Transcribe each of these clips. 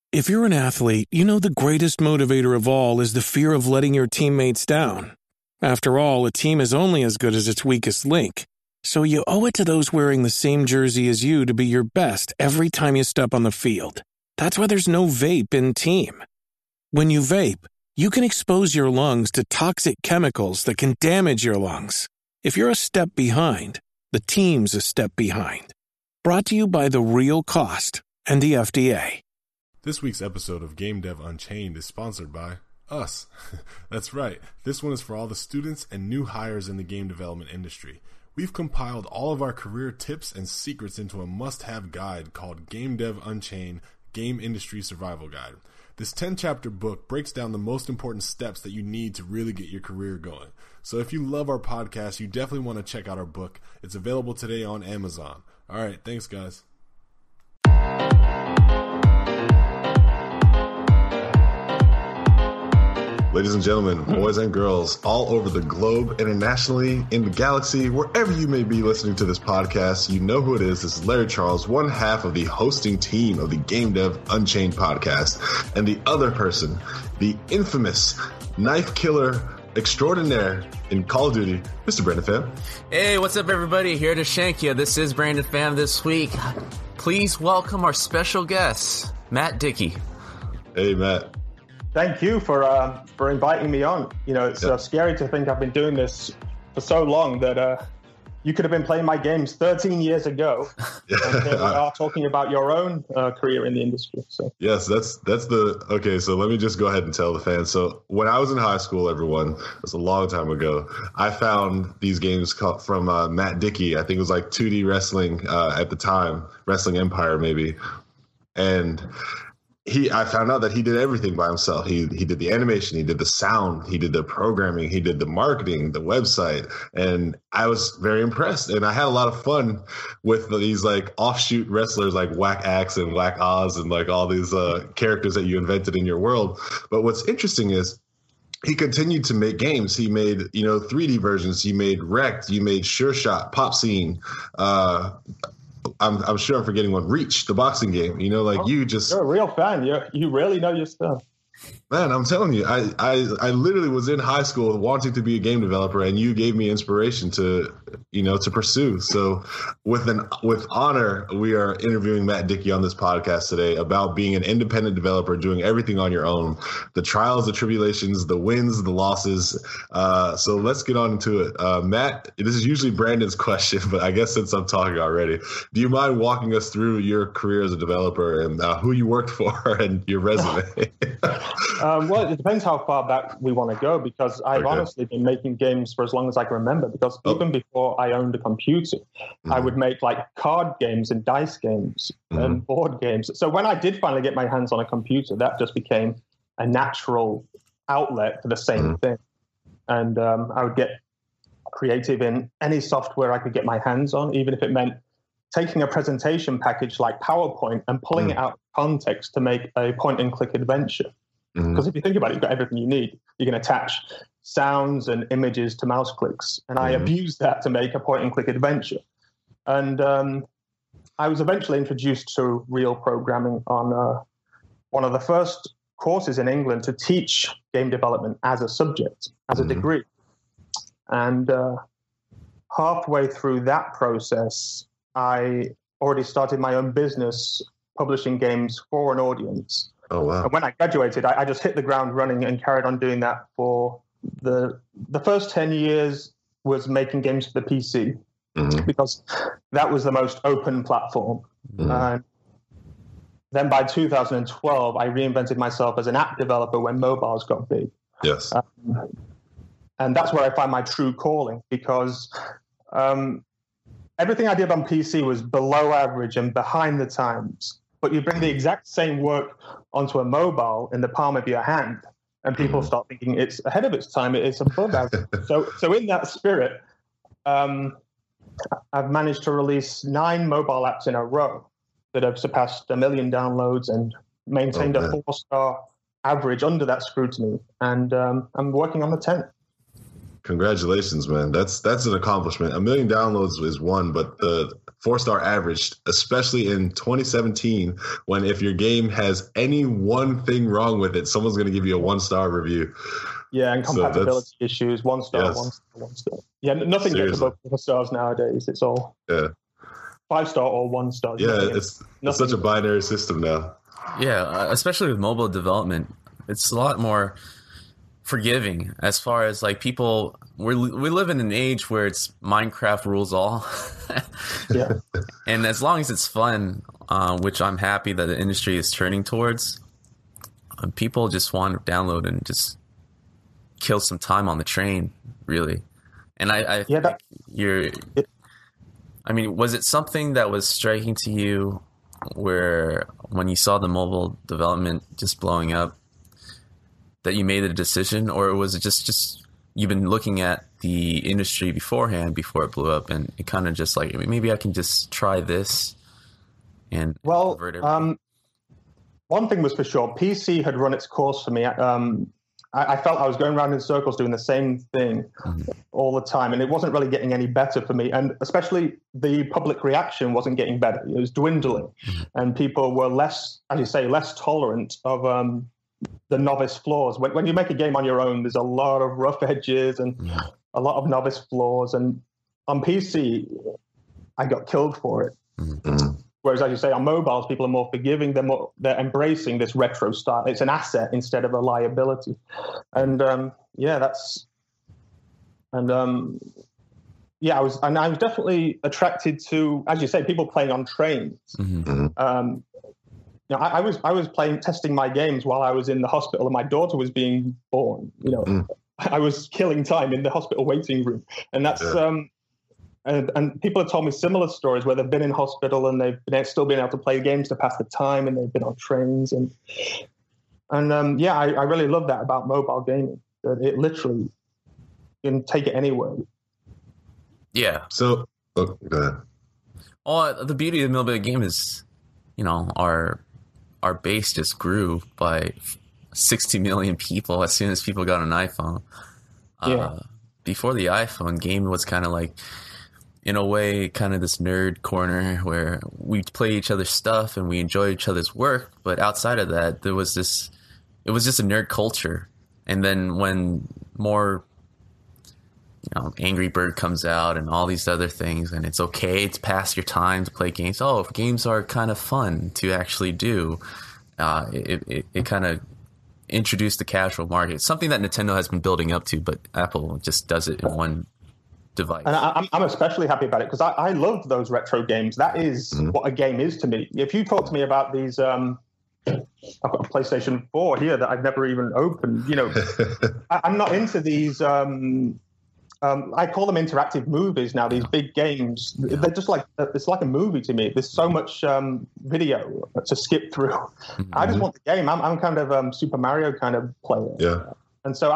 If you're an athlete, you know the greatest motivator of all is the fear of letting your teammates down. After all, a team is only as good as its weakest link. So you owe it to those wearing the same jersey as you to be your best every time you step on the field. That's why there's no vape in team. When you vape, you can expose your lungs to toxic chemicals that can damage your lungs. If you're a step behind, the team's a step behind. Brought to you by The Real Cost and the FDA. This week's episode of Game Dev Unchained is sponsored by us. That's right. This one is for all the students and new hires in the game development industry. We've compiled all of our career tips and secrets into a must-have guide called Game Dev Unchained Game Industry Survival Guide. This 10-chapter book breaks down the most important steps that you need to really get your career going. So if you love our podcast, you definitely want to check out our book. It's available today on Amazon. All right, thanks, guys. Ladies and gentlemen, boys and girls, all over the globe, internationally, in the galaxy, wherever you may be listening to this podcast, you know who it is. This is Larry Charles, one half of the hosting team of the Game Dev Unchained podcast. And the other person, the infamous knife killer extraordinaire in Call of Duty, Mr. Brandon Pham. Hey, what's up, everybody? Here to shank you. This is Brandon Pham this week. Please welcome our special guest, Matt Dickey. Hey, Matt. Thank you for inviting me on. You know, it's scary to think I've been doing this for so long that you could have been playing my games 13 years ago. And here we are talking about your own career in the industry. So yes, that's okay. So let me just go ahead and tell the fans. So when I was in high school, everyone, that's a long time ago, I found these games from Matt Dickey. I think it was like 2D wrestling at the time, Wrestling Empire maybe, and I found out that he did everything by himself. He did the animation, he did the sound, he did the programming, he did the marketing, the website, and I was very impressed. And I had a lot of fun with these like offshoot wrestlers like Whack Axe and Whack Oz and like all these characters that you invented in your world. But what's interesting is he continued to make games. He made 3D versions. He made Wrecked. You made Sure Shot, Pop Scene. I'm sure I'm forgetting one. Reach, the boxing game. You're a real fan. You really know your stuff. Man, I'm telling you, I literally was in high school wanting to be a game developer, and you gave me inspiration to pursue. So with honor, we are interviewing Matt Dickey on this podcast today about being an independent developer, doing everything on your own, the trials, the tribulations, the wins, the losses. So let's get on into it. Matt, this is usually Brandon's question, but I guess since I'm talking already, do you mind walking us through your career as a developer and who you worked for and your resume? Well, it depends how far back we want to go, because I've honestly been making games for as long as I can remember, because even before I owned a computer, I would make like card games and dice games and board games. So when I did finally get my hands on a computer, that just became a natural outlet for the same thing. And I would get creative in any software I could get my hands on, even if it meant taking a presentation package like PowerPoint and pulling it out of context to make a point-and-click adventure. Because if you think about it, you've got everything you need. You can attach sounds and images to mouse clicks. And I abused that to make a point-and-click adventure. And I was eventually introduced to real programming on one of the first courses in England to teach game development as a subject, as a degree. And halfway through that process, I already started my own business publishing games for an audience. Oh, wow. And when I graduated, I just hit the ground running and carried on doing that for the first 10 years was making games for the PC because that was the most open platform. And then by 2012, I reinvented myself as an app developer when mobiles got big. Yes. And that's where I find my true calling, because everything I did on PC was below average and behind the times. But you bring the exact same work onto a mobile in the palm of your hand, and people start thinking it's ahead of its time, it's above average. So in that spirit, I've managed to release 9 mobile apps in a row that have surpassed 1 million downloads and maintained a 4-star average under that scrutiny. And I'm working on the 10th. Congratulations, man. That's an accomplishment. 1 million downloads is one, but the 4-star average, especially in 2017, when if your game has any one thing wrong with it, someone's going to give you a 1-star review. Yeah, and compatibility issues, 1 star, yes. 1 star, 1 star. Yeah, nothing gets above 4 stars nowadays. It's all 5-star or 1 star. Yeah, it's such a binary system now. Yeah, especially with mobile development, it's a lot more forgiving as far as like people. We live in an age where it's Minecraft rules all. Yeah, and as long as it's fun, which I'm happy that the industry is turning towards, people just want to download and just kill some time on the train, really. And I think I mean, was it something that was striking to you where when you saw the mobile development just blowing up that you made a decision, or was it just you've been looking at the industry beforehand before it blew up and it kind of just like, maybe I can just try this and convert everything? One thing was for sure, PC had run its course for me. I felt I was going around in circles doing the same thing all the time, and it wasn't really getting any better for me. And especially the public reaction wasn't getting better. It was dwindling, and people were less, as you say, less tolerant of the novice flaws. When you make a game on your own, there's a lot of rough edges and a lot of novice flaws. And on PC, I got killed for it. Whereas, as you say, on mobiles, people are more forgiving. They're embracing this retro style. It's an asset instead of a liability. And I was definitely attracted to, as you say, people playing on trains. I was testing my games while I was in the hospital and my daughter was being born. I was killing time in the hospital waiting room, and that's. And people have told me similar stories where they've been in hospital and they've still been able to play games to pass the time, and they've been on trains. I really love that about mobile gaming. That it literally, you can take it anywhere. Yeah. So, go ahead. Well, the beauty of the mobile game is, our base just grew by 60 million people as soon as people got an iPhone. Before the iPhone, game was kind of like, in a way, kind of this nerd corner where we play each other's stuff and we enjoy each other's work. But outside of that, it was just a nerd culture. And then when more, Angry Bird comes out and all these other things, and it's okay to pass your time to play games. Oh, if games are kind of fun to actually do. It kind of introduced the casual market. Something that Nintendo has been building up to, but Apple just does it in one device. And I'm especially happy about it because I love those retro games. That is what a game is to me. If you talk to me about these, I've got a PlayStation 4 here that I've never even opened. I'm not into these. I call them interactive movies now. These big games, they're just like it's like a movie to me. There's so much video to skip through. I just want the game. I'm kind of Super Mario kind of player. Yeah, and so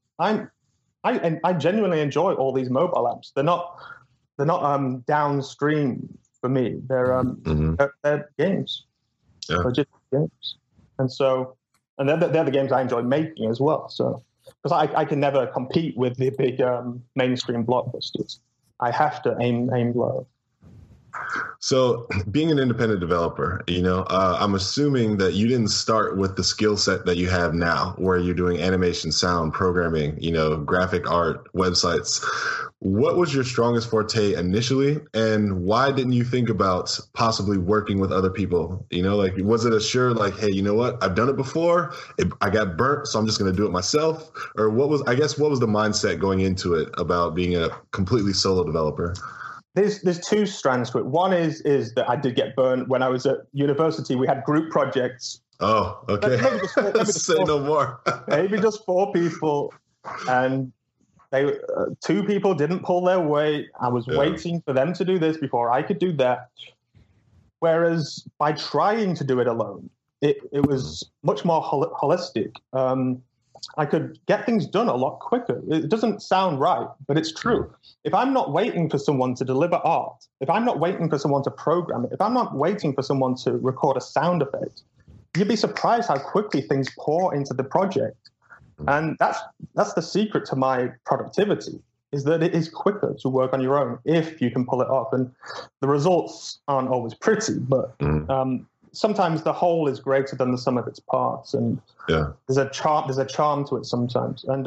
I genuinely enjoy all these mobile apps. They're not downstream for me. They're games. Yeah. They're just games, and they're the games I enjoy making as well. So because I can never compete with the big mainstream blockbusters, I have to aim low. So being an independent developer, I'm assuming that you didn't start with the skill set that you have now, where you're doing animation, sound, programming, graphic art, websites. What was your strongest forte initially, and why didn't you think about possibly working with other people? Was it a sure, like, hey, you know what? I've done it before. I got burnt, so I'm just going to do it myself. Or what was the mindset going into it about being a completely solo developer? There's two strands to it. One is that I did get burned when I was at university. We had group projects. Oh, okay. Say no more. Maybe just 4 people, and they 2 people didn't pull their weight. I was waiting for them to do this before I could do that. Whereas by trying to do it alone, it was much more holistic. I could get things done a lot quicker. It doesn't sound right, but it's true. If I'm not waiting for someone to deliver art, if I'm not waiting for someone to program it, if I'm not waiting for someone to record a sound effect, you'd be surprised how quickly things pour into the project. And that's the secret to my productivity, is that it is quicker to work on your own if you can pull it off. And the results aren't always pretty, but sometimes the whole is greater than the sum of its parts. And there's a charm to it sometimes. And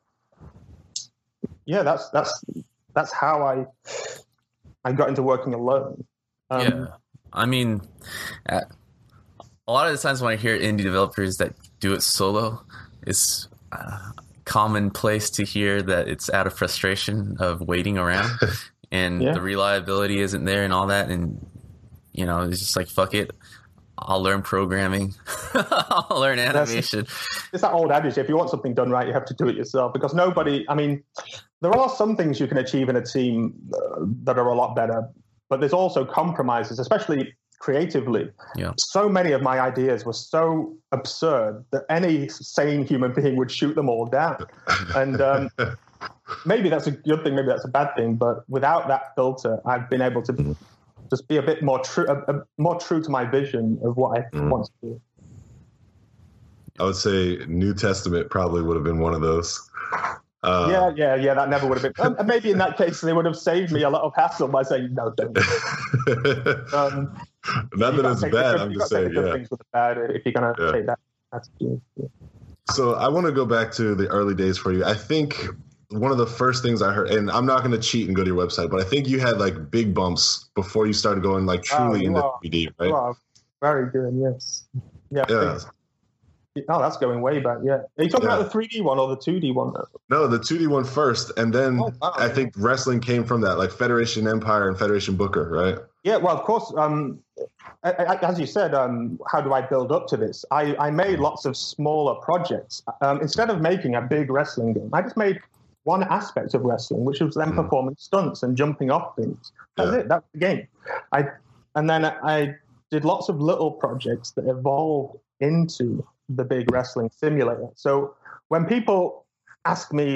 that's how I got into working alone. I mean, a lot of the times when I hear indie developers that do it solo, it's commonplace to hear that it's out of frustration of waiting around and the reliability isn't there and all that. And, you know, it's just like, fuck it. I'll learn programming. I'll learn animation. It's that old adage, if you want something done right, you have to do it yourself, because there are some things you can achieve in a team that are a lot better, but there's also compromises, especially creatively. Yeah. So many of my ideas were so absurd that any sane human being would shoot them all down. And maybe that's a good thing, maybe that's a bad thing, but without that filter, I've been able to just be a bit more true to my vision of what I want to do. I would say New Testament probably would have been one of those. Yeah, that never would have been. And maybe in that case, they would have saved me a lot of hassle by saying, no, don't. Not that it's bad, I'm just saying, things with the bad if you're going to take that attitude. Yeah. So I want to go back to the early days for you. I think one of the first things I heard, and I'm not going to cheat and go to your website, but I think you had like big bumps before you started going like truly into 3D, right? You are very good, yes. Yeah. Oh, that's going way back, yeah. Are you talking about the 3D one or the 2D one? No, the 2D one first, and then I think wrestling came from that, like Federation Empire and Federation Booker, right? Yeah, well, of course, as you said, how do I build up to this? I made lots of smaller projects. Instead of making a big wrestling game, I just made one aspect of wrestling, which was them performing stunts and jumping off things. That's it. That's the game. And then I did lots of little projects that evolved into the big wrestling simulator. So when people ask me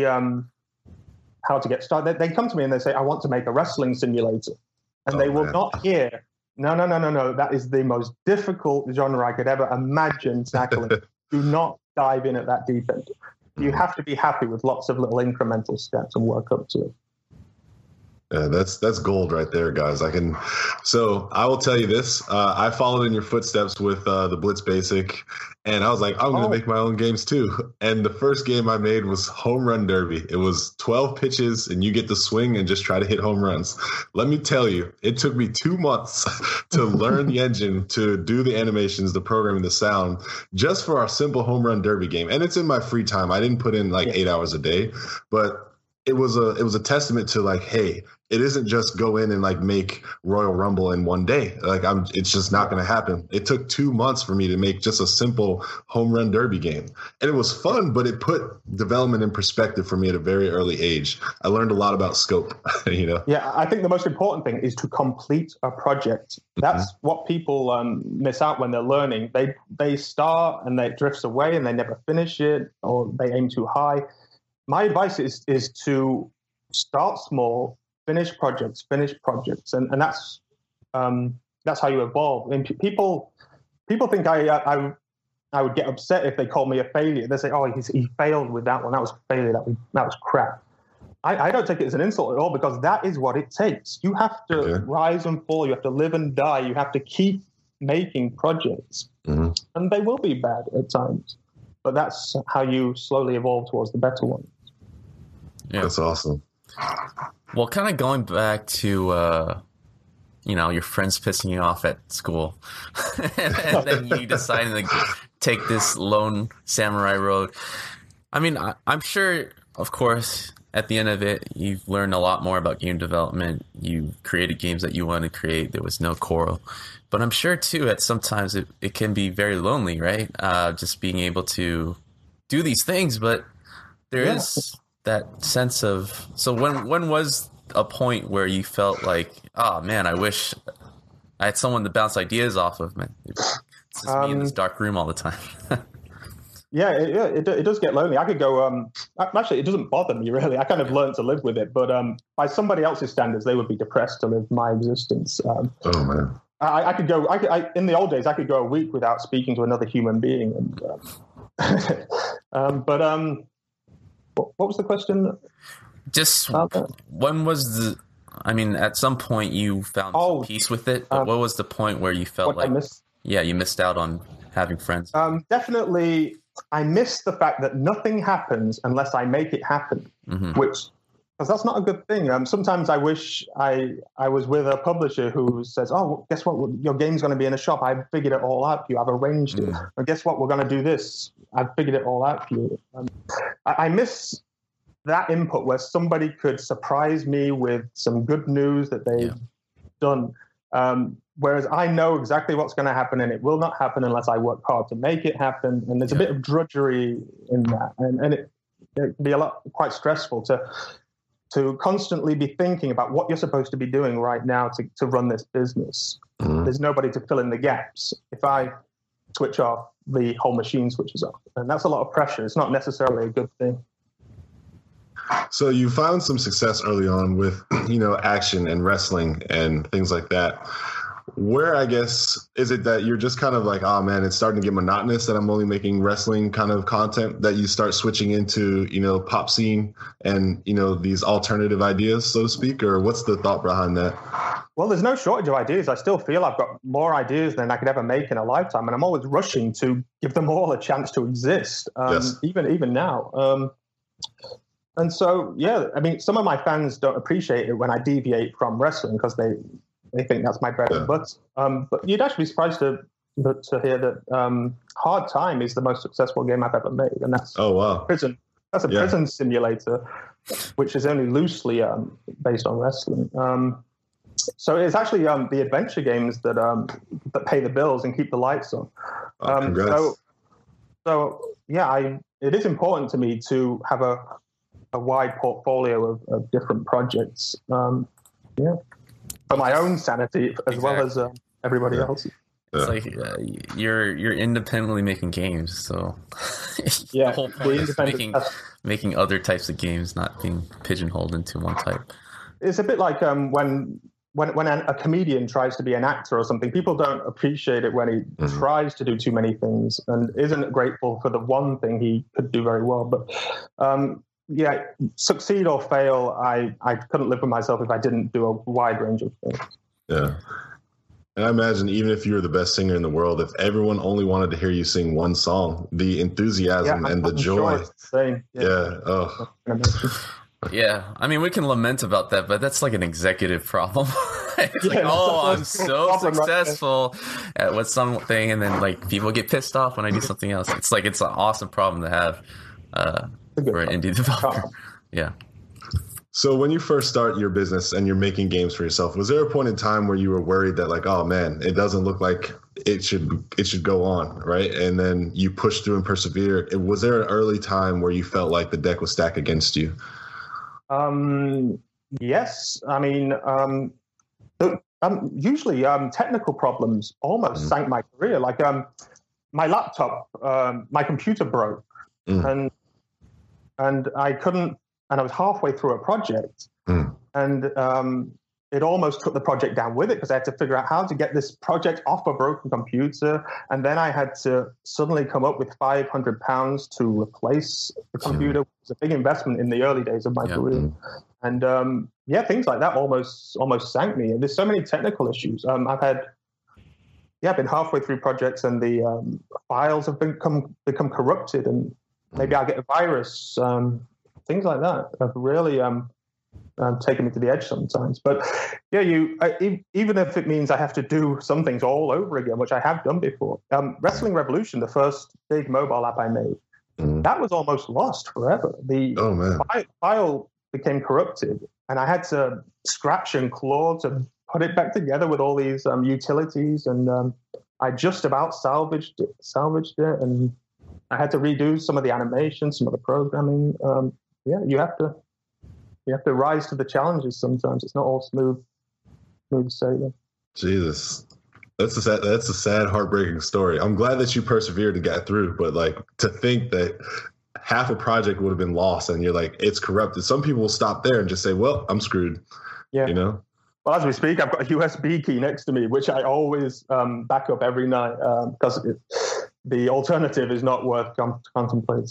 how to get started, they come to me and they say, I want to make a wrestling simulator. And they will not hear, no, that is the most difficult genre I could ever imagine tackling. Do not dive in at that deep end. You have to be happy with lots of little incremental steps and work up to it. Yeah, that's gold right there, guys. So I will tell you this. I followed in your footsteps with the Blitz Basic, and I was like, I'm going to make my own games too. And the first game I made was Home Run Derby. It was 12 pitches, and you get to swing and just try to hit home runs. Let me tell you, it took me 2 months to learn the engine, to do the animations, the programming, the sound, just for our simple Home Run Derby game. And it's in my free time. I didn't put in like 8 hours a day, but it was a testament to like, hey, it isn't just go in and like make Royal Rumble in one day. Like it's just not going to happen. It took 2 months for me to make just a simple Home Run Derby game. And it was fun, but it put development in perspective for me at a very early age. I learned a lot about scope, you know? Yeah, I think the most important thing is to complete a project. That's what people miss out when they're learning. They start and it drifts away and they never finish it, or they aim too high. My advice is to start small, finish projects, and that's how you evolve. And people think I would get upset if they call me a failure. They say, "Oh, he failed with that one. That was a failure. That was crap." I don't take it as an insult at all, because that is what it takes. You have to rise and fall. You have to live and die. You have to keep making projects, and they will be bad at times. But that's how you slowly evolve towards the better ones. Yeah. That's awesome. Well, kind of going back to, your friends pissing you off at school, and then you deciding to take this lone samurai road. I mean, I'm sure, of course, at the end of it, you've learned a lot more about game development. You created games that you wanted to create. There was no quarrel. But I'm sure, too, at sometimes it can be very lonely, right? Just being able to do these things. But there is that sense of... So when was a point where you felt like, oh, man, I wish I had someone to bounce ideas off of, man? It's just me in this dark room all the time. It does get lonely. I could go... actually, it doesn't bother me, really. I kind of learned to live with it. But by somebody else's standards, they would be depressed to live my existence. Oh, man. I could go. In the old days, I could go a week without speaking to another human being, and What was the question? Just when was the? I mean, at some point you found some peace with it, but what was the point where you felt like, you missed out on having friends? Definitely, I miss the fact that nothing happens unless I make it happen, because that's not a good thing. Sometimes I wish I was with a publisher who says, "Oh, guess what? Your game's going to be in a shop. I've figured it all out for you. I've arranged it. And guess what? We're going to do this. I've figured it all out for you." I miss that input where somebody could surprise me with some good news that they've done. Whereas I know exactly what's going to happen, and it will not happen unless I work hard to make it happen. And there's a bit of drudgery in that, and it can be quite stressful to constantly be thinking about what you're supposed to be doing right now to run this business. There's nobody to fill in the gaps. If I switch off, the whole machine switches off, and that's a lot of pressure. It's not necessarily a good thing. So you found some success early on with, action and wrestling and things like that. Where, I guess, is it that you're just kind of like, oh man, it's starting to get monotonous that I'm only making wrestling kind of content, that you start switching into, pop scene and, these alternative ideas, so to speak? Or what's the thought behind that? Well, there's no shortage of ideas. I still feel I've got more ideas than I could ever make in a lifetime. And I'm always rushing to give them all a chance to exist, even now. And so, I mean, some of my fans don't appreciate it when I deviate from wrestling because they think that's my bread and butter. But you'd actually be surprised to hear that Hard Time is the most successful game I've ever made, and that's prison. That's a prison simulator, which is only loosely based on wrestling. So it's actually the adventure games that pay the bills and keep the lights on. It is important to me to have a wide portfolio of different projects. For my own sanity as well as everybody else's. It's like you're independently making games, so the whole point is making other types of games, not being pigeonholed into one type. It's a bit like when a comedian tries to be an actor or something. People don't appreciate it when he tries to do too many things and isn't grateful for the one thing he could do very well. But succeed or fail, I couldn't live with myself if I didn't do a wide range of things. Yeah. And I imagine even if you were the best singer in the world, if everyone only wanted to hear you sing one song, the enthusiasm and the joy. Sure Yeah, I mean, we can lament about that, but that's like an executive problem. I'm so successful at what something, and then like people get pissed off when I do something else. It's like it's an awesome problem to have for an indie developer. Yeah. So when you first start your business and you're making games for yourself, was there a point in time where you were worried that like, oh man, it doesn't look like it should go on, right? And then you push through and persevere. Was there an early time where you felt like the deck was stacked against you? Yes. I mean, usually technical problems almost sank my career. Like my laptop, my computer broke, and I couldn't. And I was halfway through a project, and it almost took the project down with it because I had to figure out how to get this project off a broken computer. And then I had to suddenly come up with £500 to replace the computer. It was a big investment in the early days of my career. And things like that almost sank me. And there's so many technical issues. I've been halfway through projects and the files have become corrupted, and maybe I'll get a virus. Things like that have really taken me to the edge sometimes. But even if it means I have to do some things all over again, which I have done before. Wrestling Revolution, the first big mobile app I made, that was almost lost forever. The file became corrupted, and I had to scratch and claw to put it back together with all these utilities, and I just about salvaged it, and I had to redo some of the animations, some of the programming. You have to rise to the challenges sometimes. It's not all smooth sailing. Jesus. That's a sad, heartbreaking story. I'm glad that you persevered and got through, but like to think that half a project would have been lost and you're like, it's corrupted. Some people will stop there and just say, well, I'm screwed. Yeah. Well, as we speak, I've got a USB key next to me, which I always back up every night because the alternative is not worth contemplating.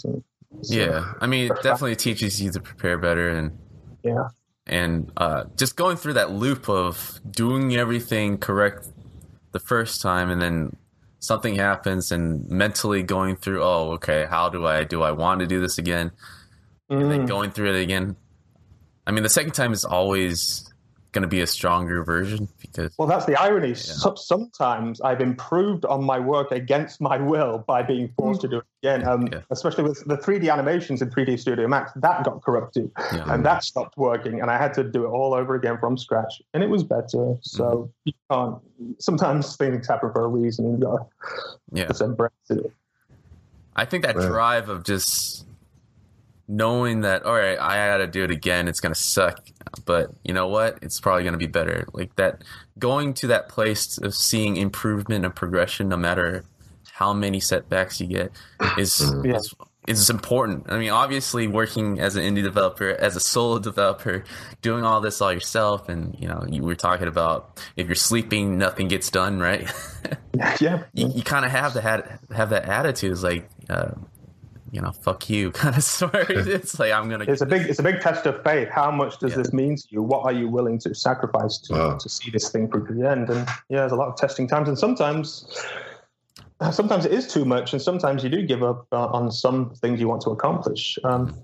So, yeah, I mean, it definitely teaches you to prepare better, and just going through that loop of doing everything correct the first time, and then something happens, and mentally going through, oh, okay, how do I want to do this again, and then going through it again. I mean, the second time is always going to be a stronger version because. Well, that's the irony. Yeah. Sometimes I've improved on my work against my will by being forced to do it again. Especially with the 3D animations in 3D Studio Max, that got corrupted and that stopped working, and I had to do it all over again from scratch, and it was better. So you can't. Sometimes things happen for a reason, and you gotta just embrace it. I think that drive of just knowing that, all right, I got to do it again. It's going to suck, but you know what? It's probably going to be better. Like that, going to that place of seeing improvement and progression, no matter how many setbacks you get, is important. I mean, obviously, working as an indie developer, as a solo developer, doing all this all yourself, and you were talking about if you're sleeping, nothing gets done, right? You kind of have to have that attitude. It's like. Fuck you kind of story. It's like It's a big test of faith. How much does this mean to you? What are you willing to sacrifice to see this thing through to the end? And there's a lot of testing times, and sometimes it is too much, and sometimes you do give up on some things you want to accomplish.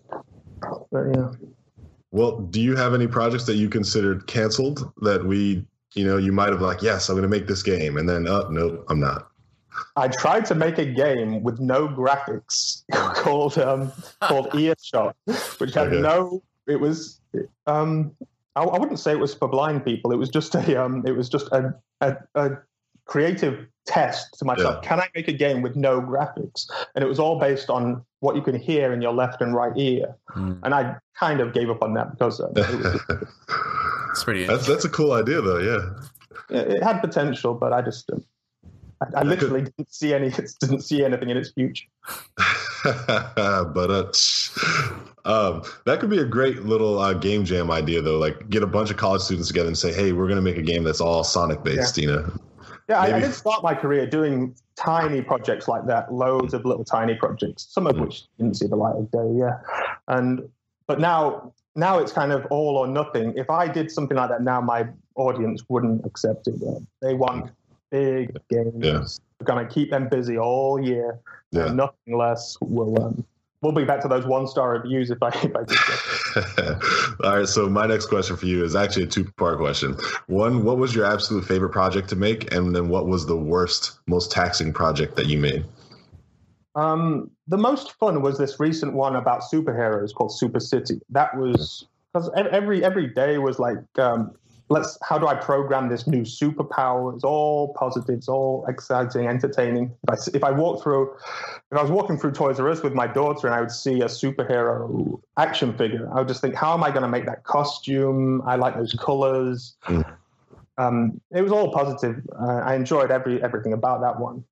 Well, do you have any projects that you considered canceled that you might have like, yes, I'm going to make this game, and then no, I'm not. I tried to make a game with no graphics called Earshot, which had it was I wouldn't say it was for blind people. It was just a creative test to myself. Can I make a game with no graphics? And it was all based on what you can hear in your left and right ear. And I kind of gave up on that because it's pretty. That's a cool idea, though. Yeah, it had potential, but I just. I literally didn't see anything in its future. But that could be a great little game jam idea, though. Like, get a bunch of college students together and say, "Hey, we're going to make a game that's all Sonic based." Yeah, I did start my career doing tiny projects like that, loads of little tiny projects, some of which didn't see the light of day. Yeah, but now it's kind of all or nothing. If I did something like that now, my audience wouldn't accept it. They want big games. We're going to keep them busy all year. Nothing less. We'll be back to those 1-star reviews if I do that. All right. So my next question for you is actually a 2-part question. One, what was your absolute favorite project to make? And then what was the worst, most taxing project that you made? The most fun was this recent one about superheroes called Super City. That was because every day was like, how do I program this new superpower? It's all positive, it's all exciting, entertaining. If I was walking through Toys R Us with my daughter and I would see a superhero action figure, I would just think, how am I going to make that costume? I like those colors. It was all positive. I enjoyed everything about that one.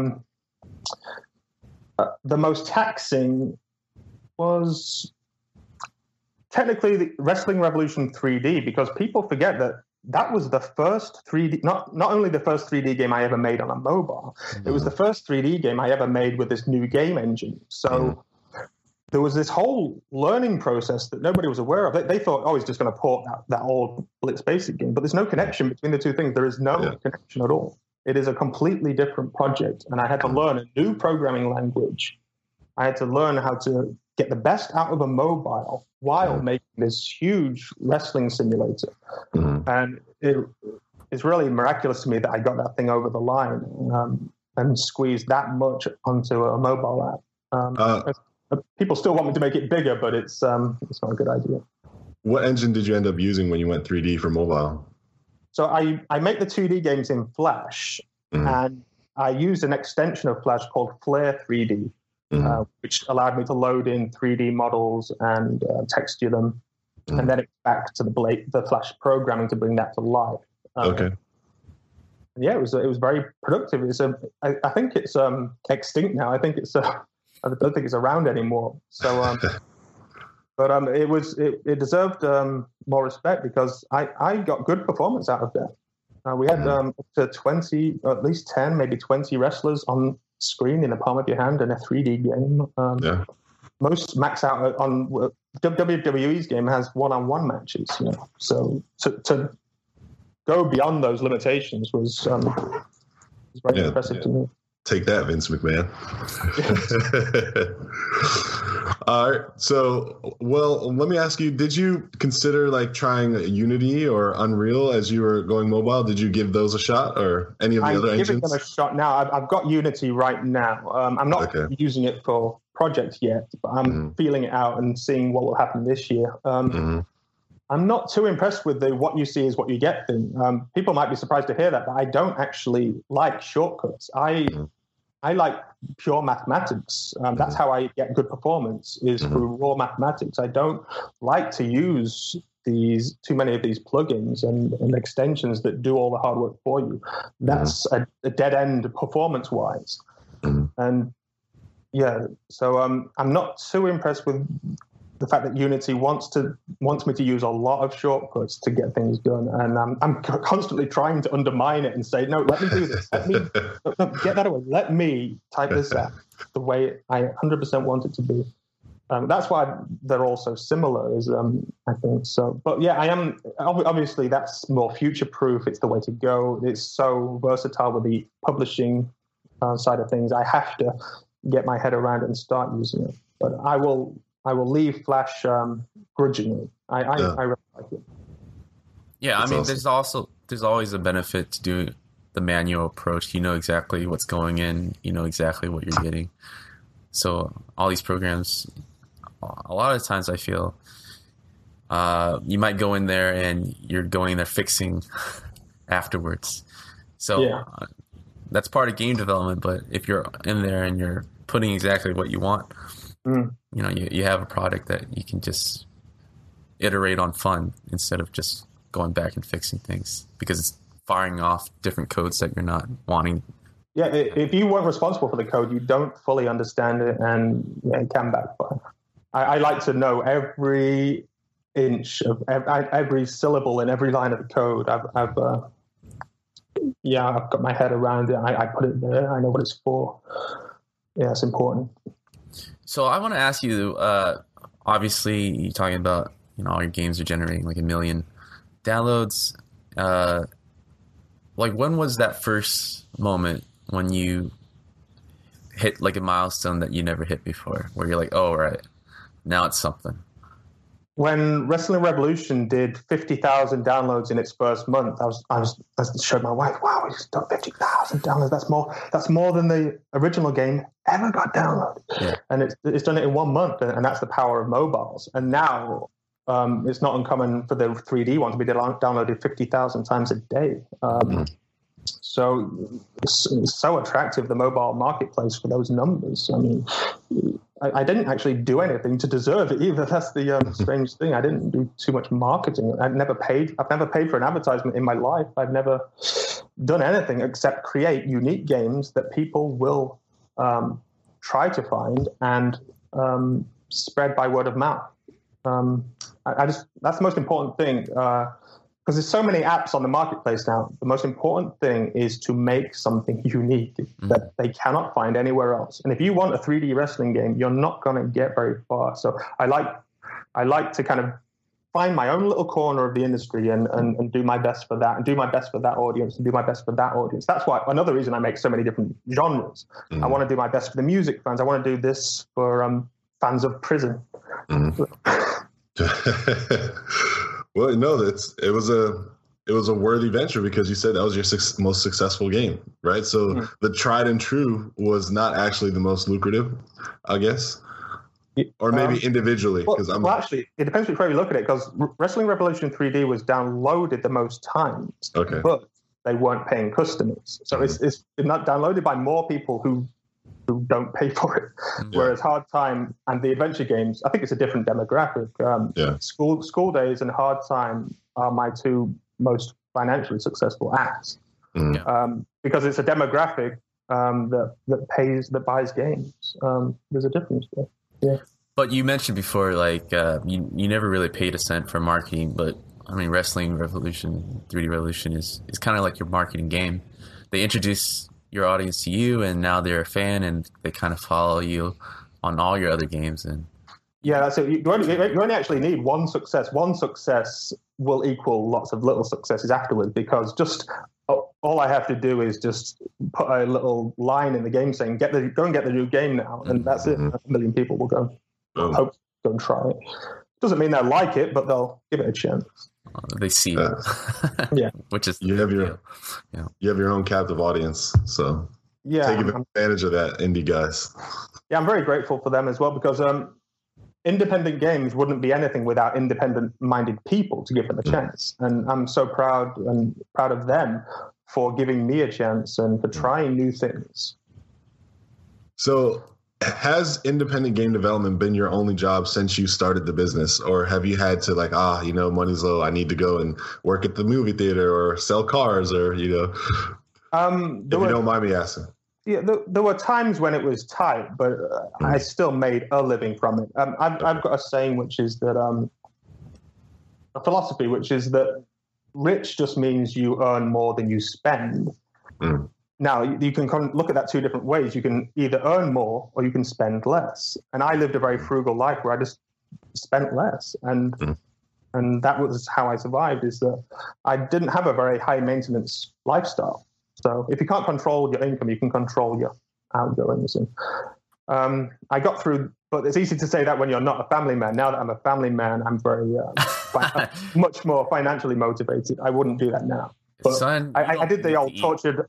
The most taxing was technically the Wrestling Revolution 3D, because people forget that was the first 3D, not only the first 3D game I ever made on a mobile, it was the first 3D game I ever made with this new game engine. So there was this whole learning process that nobody was aware of. They thought, he's just going to port that old Blitz Basic game, but there's no connection between the two things. There is no connection at all. It is a completely different project, and I had to learn a new programming language. I had to learn how to get the best out of a mobile while making this huge wrestling simulator. And it's really miraculous to me that I got that thing over the line and squeezed that much onto a mobile app. People still want me to make it bigger, but it's not a good idea. What engine did you end up using when you went 3D for mobile? So I make the 2D games in Flash, and I used an extension of Flash called Flare 3D. Which allowed me to load in 3D models and texture them, and then it's back to the Flash programming to bring that to life. Okay. Yeah, it was very productive. I think it's extinct now. I don't think it's around anymore. So, but it deserved more respect because I got good performance out of that. We had up to 20, at least 10, maybe 20 wrestlers on screen in the palm of your hand in a 3D game. most max out on WWE's game has one-on-one matches. So to go beyond those limitations was very impressive to me. Take that, Vince McMahon. All right. So, let me ask you, did you consider trying Unity or Unreal as you were going mobile? Did you give those a shot or any of the other engines? I'm giving them a shot now. I've got Unity right now. I'm not using it for projects yet, but I'm feeling it out and seeing what will happen this year. I'm not too impressed with the what you see is what you get thing. People might be surprised to hear that, but I don't actually like shortcuts. I like pure mathematics. That's how I get good performance is through raw mathematics. I don't like to use too many of these plugins and extensions that do all the hard work for you. That's a dead end performance-wise. And so I'm not too impressed with the fact that Unity wants me to use a lot of shortcuts to get things done, and I'm constantly trying to undermine it and say, no, let me do this. Let me get that away. Let me type this out the way I 100% want it to be. That's why they're all so similar, is I think so. But yeah, I am obviously that's more future-proof. It's the way to go. It's so versatile with the publishing side of things. I have to get my head around it and start using it. But I will leave Flash grudgingly. I really like it. Yeah, I mean, awesome. there's always a benefit to do the manual approach. You know exactly what's going in. You know exactly what you're getting. So all these programs, a lot of times I feel you might go in there and you're going there fixing afterwards. So that's part of game development. But if you're in there and you're putting exactly what you want, you have a product that you can just iterate on fun instead of just going back and fixing things because it's firing off different codes that you're not wanting. Yeah, if you weren't responsible for the code, you don't fully understand it, and it can backfire. I like to know every inch of every syllable in every line of the code. I've got my head around it. I put it there. I know what it's for. Yeah, it's important. So I want to ask you, obviously you're talking about, all your games are generating like 1 million downloads. When was that first moment when you hit like a milestone that you never hit before, where you're like, oh, right, now it's something? When Wrestling Revolution did 50,000 downloads in its first month, I showed my wife, wow, it's done 50,000 downloads. That's more than the original game ever got downloaded. Yeah. And it's done it in 1 month, and that's the power of mobiles. And now it's not uncommon for the 3D one to be downloaded 50,000 times a day. So it's so attractive, the mobile marketplace, for those numbers. I mean, I didn't actually do anything to deserve it either. That's the strange thing. I didn't do too much marketing. I've never paid for an advertisement in my life. I've never done anything except create unique games that people will try to find and spread by word of mouth. That's the most important thing. Because there's so many apps on the marketplace now, the most important thing is to make something unique that they cannot find anywhere else. And if you want a 3D wrestling game, you're not going to get very far. So I like to kind of find my own little corner of the industry and do my best for that, and do my best for that audience, and do my best for that audience. That's why another reason I make so many different genres. I want to do my best for the music fans. I want to do this for fans of Prison. Well, no, it was a worthy venture because you said that was your most successful game, right? So the tried and true was not actually the most lucrative, I guess, or maybe individually. Well, actually, it depends which way we look at it. Because Wrestling Revolution 3D was downloaded the most times, but they weren't paying customers. So it's not downloaded by more people who don't pay for it. Whereas Hard Time and the adventure games, I think it's a different demographic. School Days and Hard Time are my two most financially successful apps because it's a demographic that buys games. There's a difference there. Yeah. But you mentioned before, you never really paid a cent for marketing, but I mean, Wrestling Revolution, 3D Revolution is kind of like your marketing game. They introduce your audience to you, and now they're a fan, and they kind of follow you on all your other games. And yeah, that's it. You only actually need one success. One success will equal lots of little successes afterwards, because just all I have to do is just put a little line in the game saying, go and get the new game now, and that's it. A million people will go and try it. Doesn't mean they'll like it, but they'll give it a chance. They see it. Yeah. Which is you have your own captive audience, so taking advantage of that, indie guys. Yeah, I'm very grateful for them as well, because independent games wouldn't be anything without independent-minded people to give them a chance. And I'm so proud of them for giving me a chance and for trying new things. So has independent game development been your only job since you started the business? Or have you had to money's low, I need to go and work at the movie theater or sell cars or, if you don't mind me asking. Yeah, there were times when it was tight, but I still made a living from it. I've got a saying, which is that a philosophy, which is that rich just means you earn more than you spend. Now, you can look at that two different ways. You can either earn more or you can spend less. And I lived a very frugal life where I just spent less. And that was how I survived, is that I didn't have a very high maintenance lifestyle. So if you can't control your income, you can control your outgoings. And I got through, but it's easy to say that when you're not a family man. Now that I'm a family man, I'm very much more financially motivated. I wouldn't do that now. But son, I did the old tortured.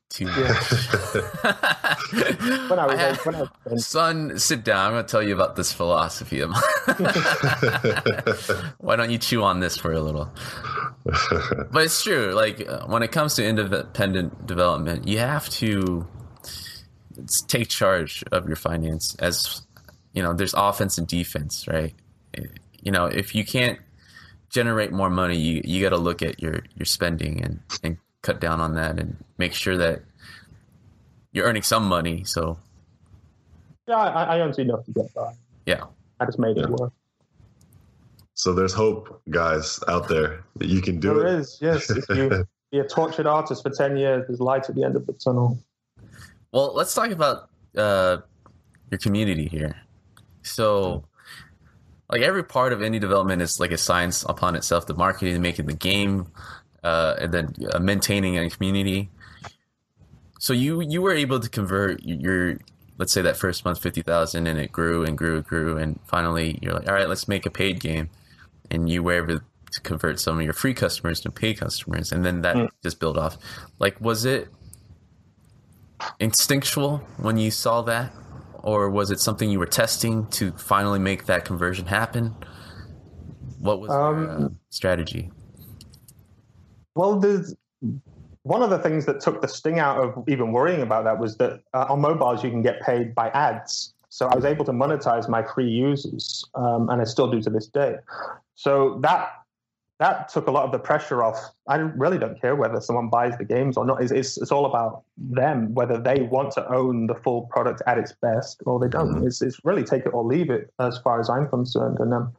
When I was son, sit down. I'm going to tell you about this philosophy of mine. Why don't you chew on this for a little? But it's true. Like when it comes to independent development, you have to take charge of your finance. As there's offense and defense, right? If you can't generate more money, you got to look at your spending and cut down on that and make sure that you're earning some money. So yeah, I earned enough to get by. Yeah, I just made it work. So there's hope, guys, out there that you can do it. There is, yes. If you be a tortured artist for 10 years, there's light at the end of the tunnel. Well, let's talk about your community here. So like every part of indie development is like a science upon itself: the marketing, making the game, and then maintaining a community. So you were able to convert your, let's say that first month 50,000, and it grew and grew and grew, and finally you're like, all right, let's make a paid game, and you were able to convert some of your free customers to paid customers, and then that just built off. Like, was it instinctual when you saw that? Or was it something you were testing to finally make that conversion happen? What was your strategy? Well, one of the things that took the sting out of even worrying about that was that on mobiles you can get paid by ads. So I was able to monetize my free users, and I still do to this day. So that took a lot of the pressure off. I really don't care whether someone buys the games or not. It's all about them, whether they want to own the full product at its best or they don't. It's really take it or leave it as far as I'm concerned. And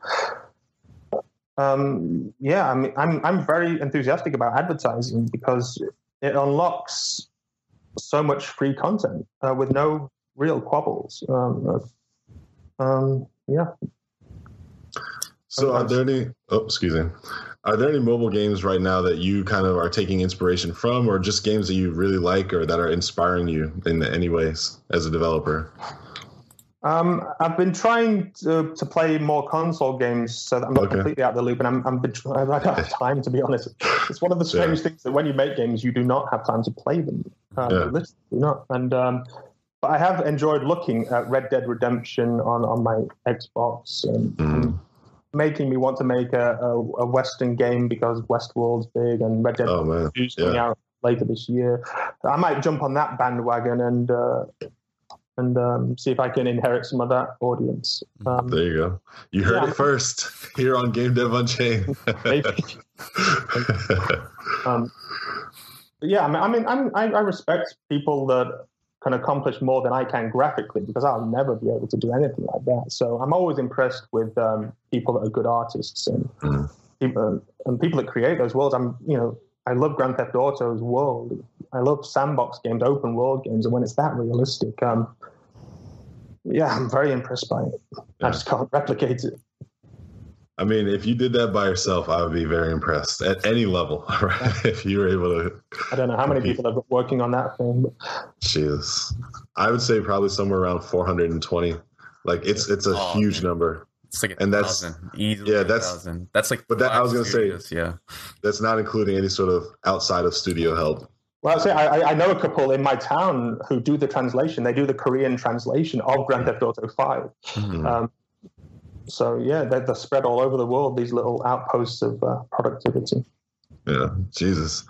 I mean, I'm very enthusiastic about advertising because it unlocks so much free content with no real quabbles. Yeah. So are there any mobile games right now that you kind of are taking inspiration from, or just games that you really like or that are inspiring you in any ways as a developer? I've been trying to play more console games so that I'm not completely out of the loop, and I don't have time, to be honest. It's one of the strange things that when you make games, you do not have time to play them. Literally not. And but I have enjoyed looking at Red Dead Redemption on my Xbox and making me want to make a Western game because Westworld's big and Red Dead 2 is coming out later this year. I might jump on that bandwagon and see if I can inherit some of that audience. There you go. You heard it first here on Game Dev Unchained. Maybe. Yeah, I mean, I respect people that can accomplish more than I can graphically because I'll never be able to do anything like that. So I'm always impressed with people that are good artists and people that create those worlds. I love Grand Theft Auto's world. I love sandbox games, open world games, and when it's that realistic, Yeah, I'm very impressed by it. I just can't replicate it. I mean, if you did that by yourself, I would be very impressed at any level, right? Yeah. If you were able to. I don't know how many people are working on that thing. But... Jeez. I would say probably somewhere around 420. Like it's a huge number. It's like 1,000. Easily 1,000. That's like. But that I was going to say, yeah. That's not including any sort of outside of studio help. Well, I know a couple in my town who do the translation. They do the Korean translation of Grand Theft Auto 5. Mm-hmm. So, yeah, they're spread all over the world, these little outposts of productivity. Yeah, Jesus.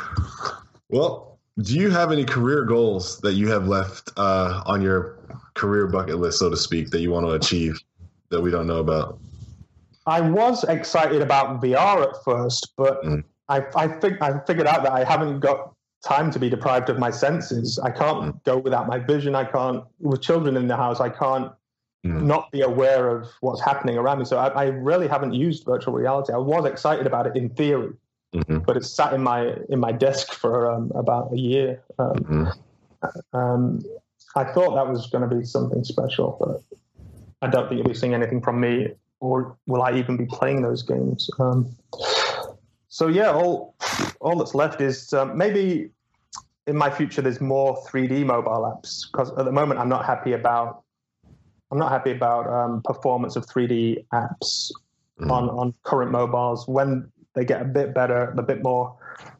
Well, do you have any career goals that you have left on your career bucket list, so to speak, that you want to achieve that we don't know about? I was excited about VR at first, but I figured out that I haven't got time to be deprived of my senses. I can't go without my vision. I can't, with children in the house, I can't not be aware of what's happening around me. So I really haven't used virtual reality. I was excited about it in theory, but it's sat in my desk for about a year. I thought that was going to be something special, but I don't think you'll be seeing anything from me, or will I even be playing those games? So yeah, all that's left is maybe in my future there's more 3D mobile apps, because at the moment I'm not happy about performance of 3D apps on current mobiles. When they get a bit better, a bit more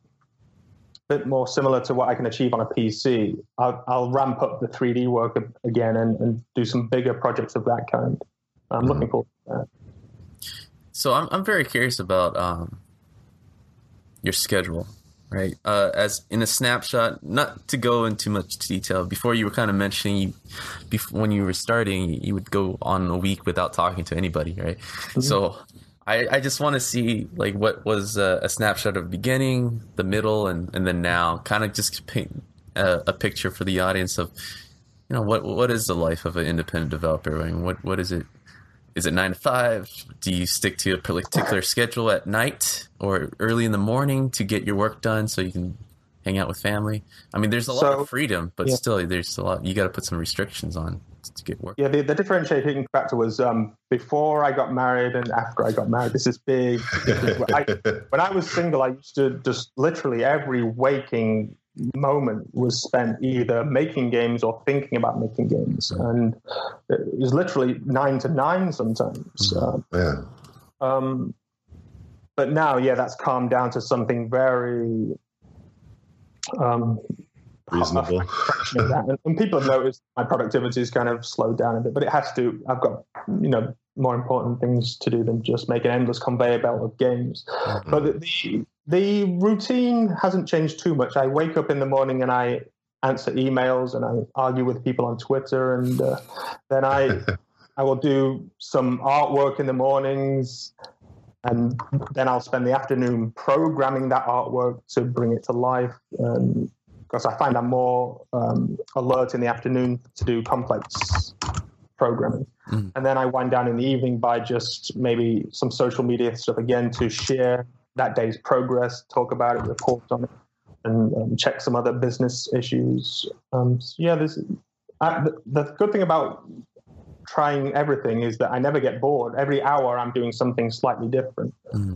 similar to what I can achieve on a PC, I'll ramp up the 3D work again and do some bigger projects of that kind. I'm looking forward to that. So I'm very curious about your schedule, right? As in a snapshot, not to go into much detail. Before you were kind of mentioning, when you were starting, you would go on a week without talking to anybody, right? Mm-hmm. So I just want to see like what was a snapshot of the beginning, the middle, and then now. Kind of just paint a picture for the audience of, what is the life of an independent developer? I mean, what is it? Is it 9 to 5? Do you stick to a particular schedule at night or early in the morning to get your work done so you can hang out with family? I mean, there's a lot of freedom, but still, there's a lot. You got to put some restrictions on to get work. Yeah, the differentiating factor was before I got married and after I got married. This is big. When I was single, I used to just literally every waking moment was spent either making games or thinking about making games, and it was literally 9 to 9 sometimes. But now, that's calmed down to something very reasonable. And people have noticed my productivity has kind of slowed down a bit, but it has to. I've got more important things to do than just make an endless conveyor belt of games. But the routine hasn't changed too much. I wake up in the morning and I answer emails and I argue with people on Twitter, and then I will do some artwork in the mornings, and then I'll spend the afternoon programming that artwork to bring it to life. Because I find I'm more alert in the afternoon to do complex programming. And then I wind down in the evening by just maybe some social media stuff again to share that day's progress, talk about it, report on it, and check some other business issues. The good thing about trying everything is that I never get bored. Every hour I'm doing something slightly different.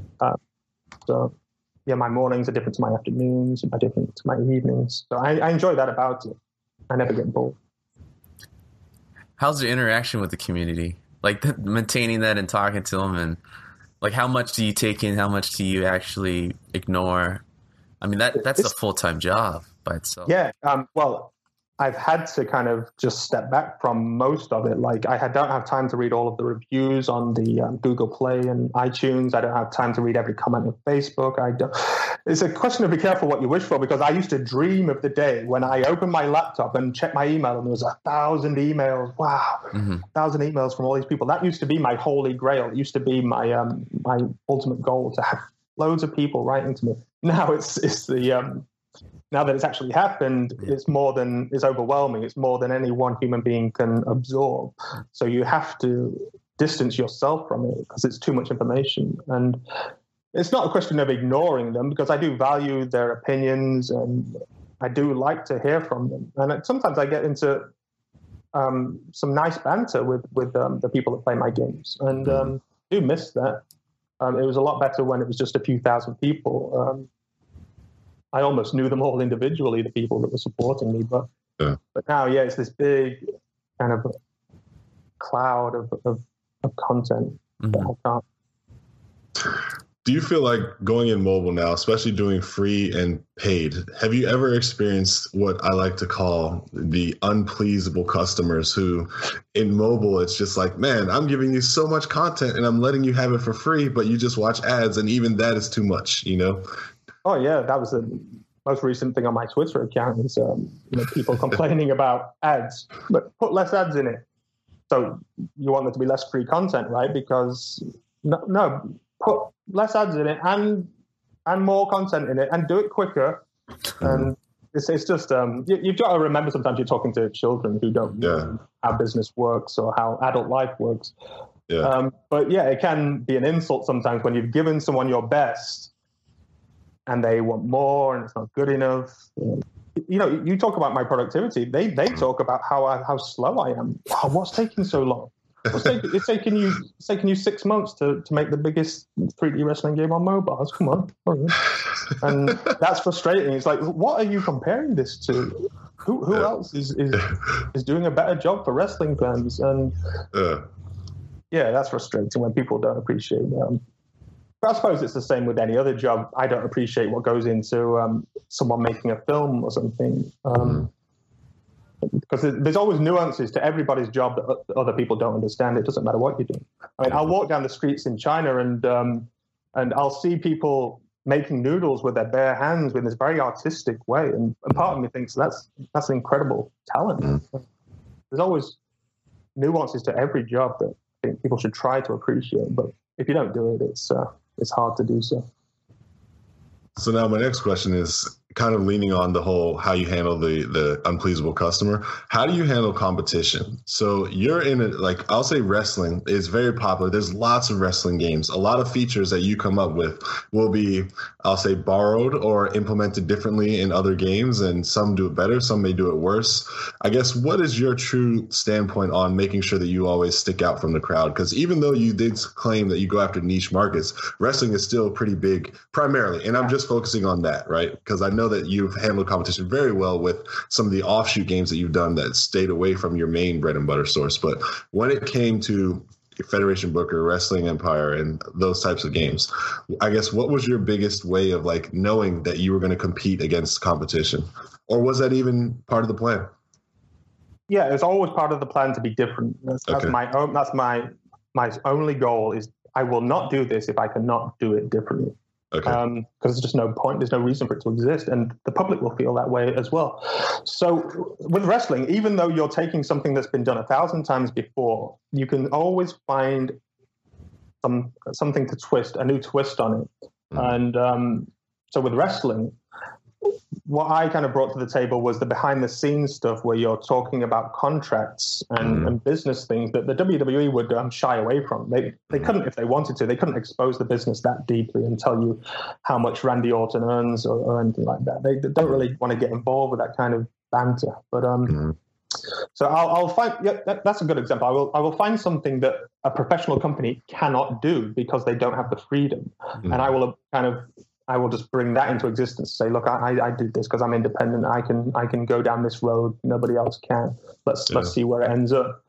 My mornings are different to my afternoons, and different to my evenings. So I enjoy that about it. I never get bored. How's the interaction with the community? Like maintaining that and talking to them, and like how much do you take in? How much do you actually ignore? I mean, that's a full-time job by itself. Yeah. Well, I've had to kind of just step back from most of it. Like don't have time to read all of the reviews on the Google Play and iTunes. I don't have time to read every comment on Facebook. It's a question of be careful what you wish for, because I used to dream of the day when I opened my laptop and checked my email and there was 1,000 emails. Wow, 1,000 emails from all these people. That used to be my holy grail. It used to be my ultimate goal, to have loads of people writing to me. Now it's the now that it's actually happened, it's overwhelming. It's more than any one human being can absorb. So you have to distance yourself from it because it's too much information. And it's not a question of ignoring them, because I do value their opinions and I do like to hear from them. And sometimes I get into some nice banter with the people that play my games, and do miss that. It was a lot better when it was just a few thousand people. I almost knew them all individually, the people that were supporting me, but now, it's this big kind of cloud of content that I can't. Do you feel like going in mobile now, especially doing free and paid, have you ever experienced what I like to call the unpleasable customers who in mobile, it's just like, man, I'm giving you so much content and I'm letting you have it for free, but you just watch ads and even that is too much, you know? Oh, yeah, that was the most recent thing on my Twitter account is people complaining about ads, but put less ads in it. So you want there to be less free content, right? Because no, put less ads in it and more content in it and do it quicker. And it's just you've got to remember sometimes you're talking to children who don't know how business works or how adult life works. But it can be an insult sometimes when you've given someone your best and they want more and it's not good enough. You talk about my productivity. They talk about how slow I am. Oh, what's taking so long? It's taking you 6 months to make the biggest 3D wrestling game on mobiles. Come on. And that's frustrating. It's like, what are you comparing this to? Who else is doing a better job for wrestling fans? And that's frustrating when people don't appreciate them. But I suppose it's the same with any other job. I don't appreciate what goes into someone making a film or something. Because there's always nuances to everybody's job that other people don't understand. It doesn't matter what you're doing. I mean, I'll walk down the streets in China and I'll see people making noodles with their bare hands in this very artistic way. And part of me thinks that's an incredible talent. There's always nuances to every job that I think people should try to appreciate. But if you don't do it, it's hard to do so. So now my next question is kind of leaning on the whole how you handle the unpleasable customer. How do you handle competition? So you're in it, like I'll say wrestling is very popular. There's lots of wrestling games. A lot of features that you come up with will be, I'll say, borrowed or implemented differently in other games, and some do it better, some may do it worse. I guess what is your true standpoint on making sure that you always stick out from the crowd? Because even though you did claim that you go after niche markets, wrestling is still pretty big primarily, and I'm just focusing on that, right? Because I know that you've handled competition very well with some of the offshoot games that you've done that stayed away from your main bread and butter source. But when it came to Federation Booker, Wrestling Empire, and those types of games, I guess what was your biggest way of like knowing that you were going to compete against competition? Or was that even part of the plan? Yeah, it's always part of the plan to be different. That's my only goal is I will not do this if I cannot do it differently. Because there's just no point, there's no reason for it to exist, and the public will feel that way as well. So with wrestling, even though you're taking something that's been done 1,000 times before, you can always find something to twist, a new twist on it. And so with wrestling, what I kind of brought to the table was the behind-the-scenes stuff where you're talking about contracts and business things that the WWE would shy away from. They couldn't, if they wanted to, they couldn't expose the business that deeply and tell you how much Randy Orton earns or anything like that. They don't really want to get involved with that kind of banter. But so I'll find that's a good example. I will find something that a professional company cannot do because they don't have the freedom, and I will just bring that into existence. Say, look, I did this because I'm independent. I can go down this road. Nobody else can. Let's see where it ends up.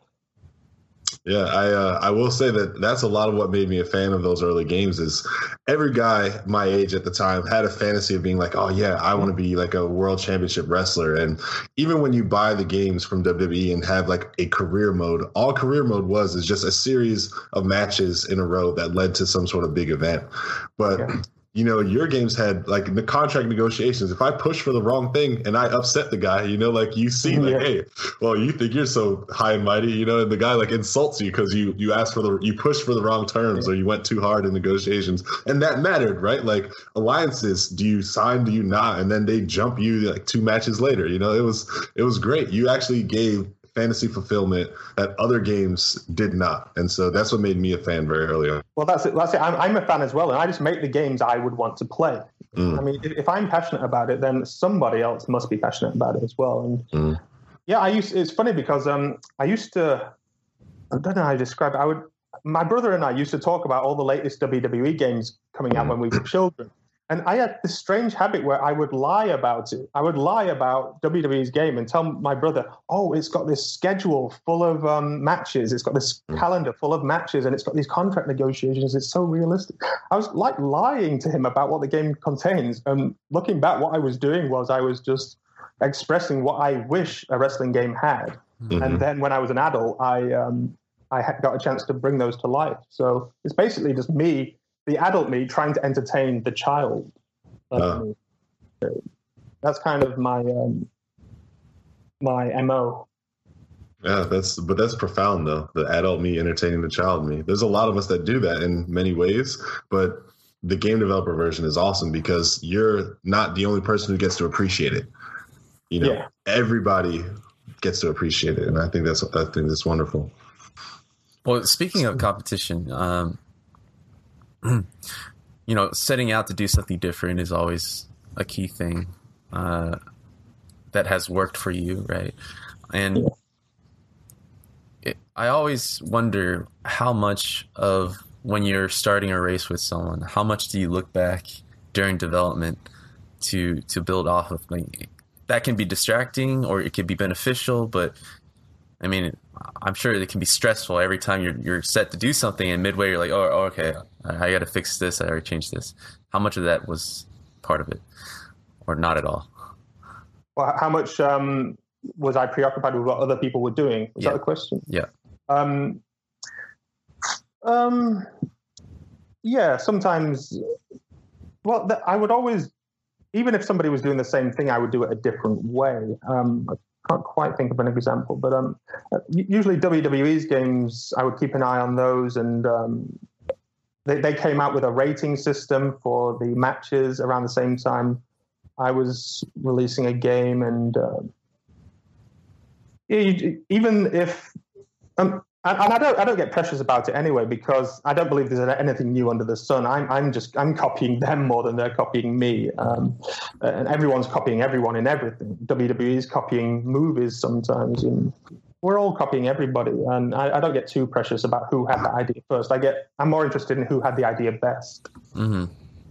Yeah, I will say that that's a lot of what made me a fan of those early games. Is every guy my age at the time had a fantasy of being like, oh yeah, I want to be like a world championship wrestler. And even when you buy the games from WWE and have like a career mode, all career mode is just a series of matches in a row that led to some sort of big event. But you know, your games had like the contract negotiations. If I push for the wrong thing and I upset the guy, you know, like you see, like, hey, well, you think you're so high and mighty, you know, and the guy like insults you because you pushed for the wrong terms or you went too hard in negotiations, and that mattered, right? Like alliances, do you sign, do you not? And then they jump you like 2 matches later. You know, it was great. You actually gave fantasy fulfillment that other games did not, and so that's what made me a fan very early on. Well, that's it. I'm a fan as well, and I just make the games I would want to play. I mean, if I'm passionate about it, then somebody else must be passionate about it as well. And Yeah, it's funny because I used to. I don't know how to describe it. My brother and I used to talk about all the latest WWE games coming out when we were children. And I had this strange habit where I would lie about it. I would lie about WWE's game and tell my brother, oh, it's got this schedule full of matches. It's got this calendar full of matches, and it's got these contract negotiations. It's so realistic. I was like lying to him about what the game contains. And looking back, what I was doing was I was just expressing what I wish a wrestling game had. Mm-hmm. And then when I was an adult, I got a chance to bring those to life. So it's basically just me, the adult me, trying to entertain the child. That's kind of my MO. Yeah, that's profound though. The adult me entertaining the child me. There's a lot of us that do that in many ways, but the game developer version is awesome because you're not the only person who gets to appreciate it. Everybody gets to appreciate it, and I think that's wonderful. Well, speaking of competition, setting out to do something different is always a key thing that has worked for you, right? And I always wonder how much of when you're starting a race with someone, how much do you look back during development to build off of? Like, that can be distracting or it can be beneficial, but I mean, I'm sure it can be stressful every time you're set to do something and midway you're like, oh okay, I got to fix this. I already changed this. How much of that was part of it, or not at all? Well, how much was I preoccupied with what other people were doing? Is that the question? Yeah. Yeah. Sometimes. Well, I would always, even if somebody was doing the same thing, I would do it a different way. I can't quite think of an example, but usually WWE's games, I would keep an eye on those, and they came out with a rating system for the matches around the same time I was releasing a game, and even if and I don't get precious about it anyway, because I don't believe there's anything new under the sun. I'm copying them more than they're copying me, and everyone's copying everyone in everything. WWE's copying movies sometimes, and we're all copying everybody. And I don't get too precious about who had the idea first. I'm more interested in who had the idea best. Mm-hmm.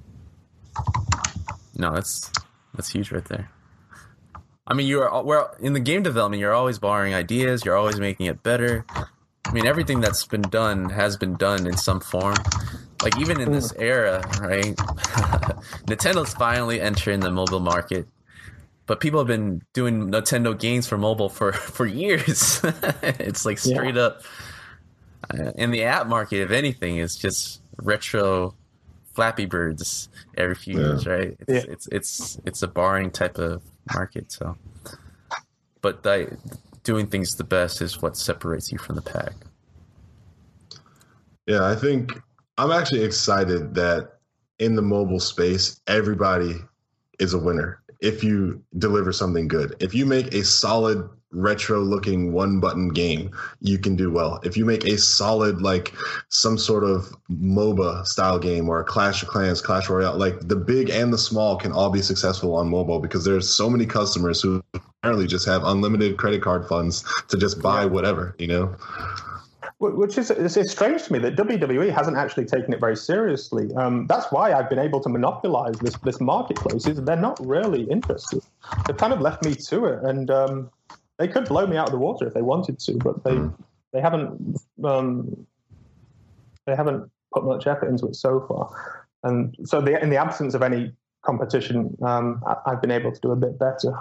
No, that's huge right there. I mean, we're in the game development. You're always borrowing ideas. You're always making it better. I mean, everything that's been done has been done in some form. Like, even in this era, right? Nintendo's finally entering the mobile market. But people have been doing Nintendo games for mobile for years. It's like straight up. In the app market, if anything, is just retro Flappy Birds every few years, right? It's a borrowing type of market. So, but doing things the best is what separates you from the pack. Yeah, I think I'm actually excited that in the mobile space, everybody is a winner if you deliver something good. If you make a solid retro-looking one-button game, you can do well. If you make a solid, like, some sort of MOBA style game or a Clash of Clans, Clash Royale, like, the big and the small can all be successful on mobile because there's so many customers who apparently just have unlimited credit card funds to just buy whatever, Which is, it's strange to me that WWE hasn't actually taken it very seriously. That's why I've been able to monopolize this marketplace. Is they're not really interested. They've kind of left me to it, and they could blow me out of the water if they wanted to, but they haven't. They haven't put much effort into it so far, and so in the absence of any competition, I've been able to do a bit better.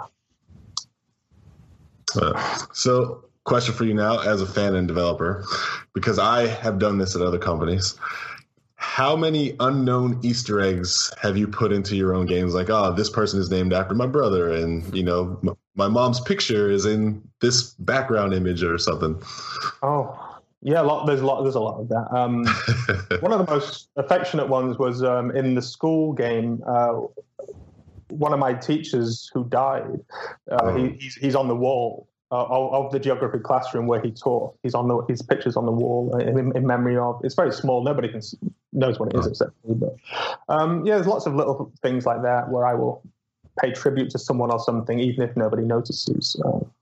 So. Question for you now as a fan and developer, because I have done this at other companies. How many unknown Easter eggs have you put into your own games? Like, this person is named after my brother, and my mom's picture is in this background image or something. Oh, yeah, there's a lot of that. One of the most affectionate ones was in the school game. One of my teachers who died, he's on the wall. Of the geography classroom where he taught. His picture's on the wall in memory of. It's very small. Nobody knows what it is except me. But there's lots of little things like that where I will pay tribute to someone or something, even if nobody notices.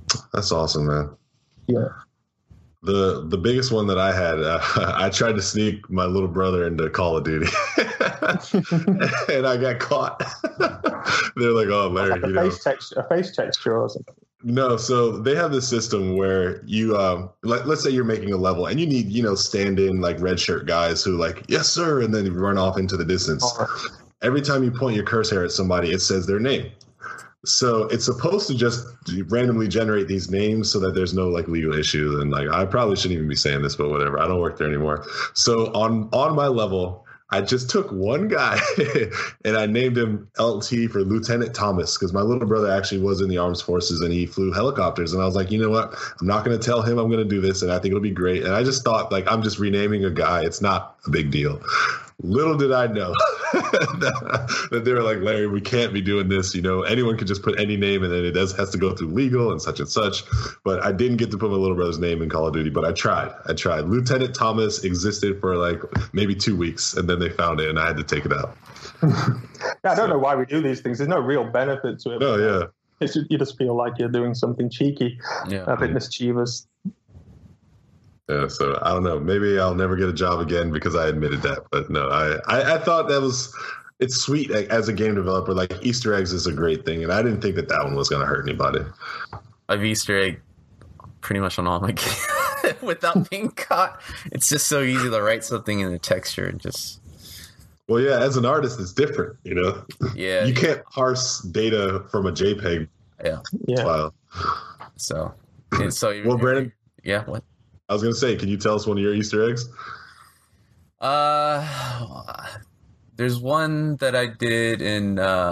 That's awesome, man. Yeah. The biggest one that I had, I tried to sneak my little brother into Call of Duty, and I got caught. They're like, "Oh, Larry, like a face texture or something." No, so they have this system where you, let's say you're making a level and you need, stand-in like red shirt guys who like, yes, sir, and then you run off into the distance. Every time you point your cursor at somebody, it says their name. So it's supposed to just randomly generate these names so that there's no like legal issues. And like, I probably shouldn't even be saying this, but whatever. I don't work there anymore. So on my level, I just took one guy and I named him LT for Lieutenant Thomas because my little brother actually was in the armed forces and he flew helicopters. And I was like, you know what? I'm not going to tell him I'm going to do this. And I think it'll be great. And I just thought like, I'm just renaming a guy. It's not a big deal. Little did I know that they were like, Larry, we can't be doing this. Anyone could just put any name and then it has to go through legal and such and such. But I didn't get to put my little brother's name in Call of Duty, but I tried. Lieutenant Thomas existed for like maybe 2 weeks and then they found it and I had to take it out. I don't know why we do these things. There's no real benefit to it. Oh, yeah. You just feel like you're doing something cheeky, a bit mischievous. Yeah, so I don't know. Maybe I'll never get a job again because I admitted that. But no, I thought it's sweet as a game developer. Like Easter eggs is a great thing, and I didn't think that one was going to hurt anybody. I've Easter egg pretty much on all my games without being caught. It's just so easy to write something in the texture and just. Well, yeah, as an artist, it's different. Yeah, you can't parse data from a JPEG file. So well, Brandon. Yeah. What? I was going to say, can you tell us one of your Easter eggs? There's one that I did in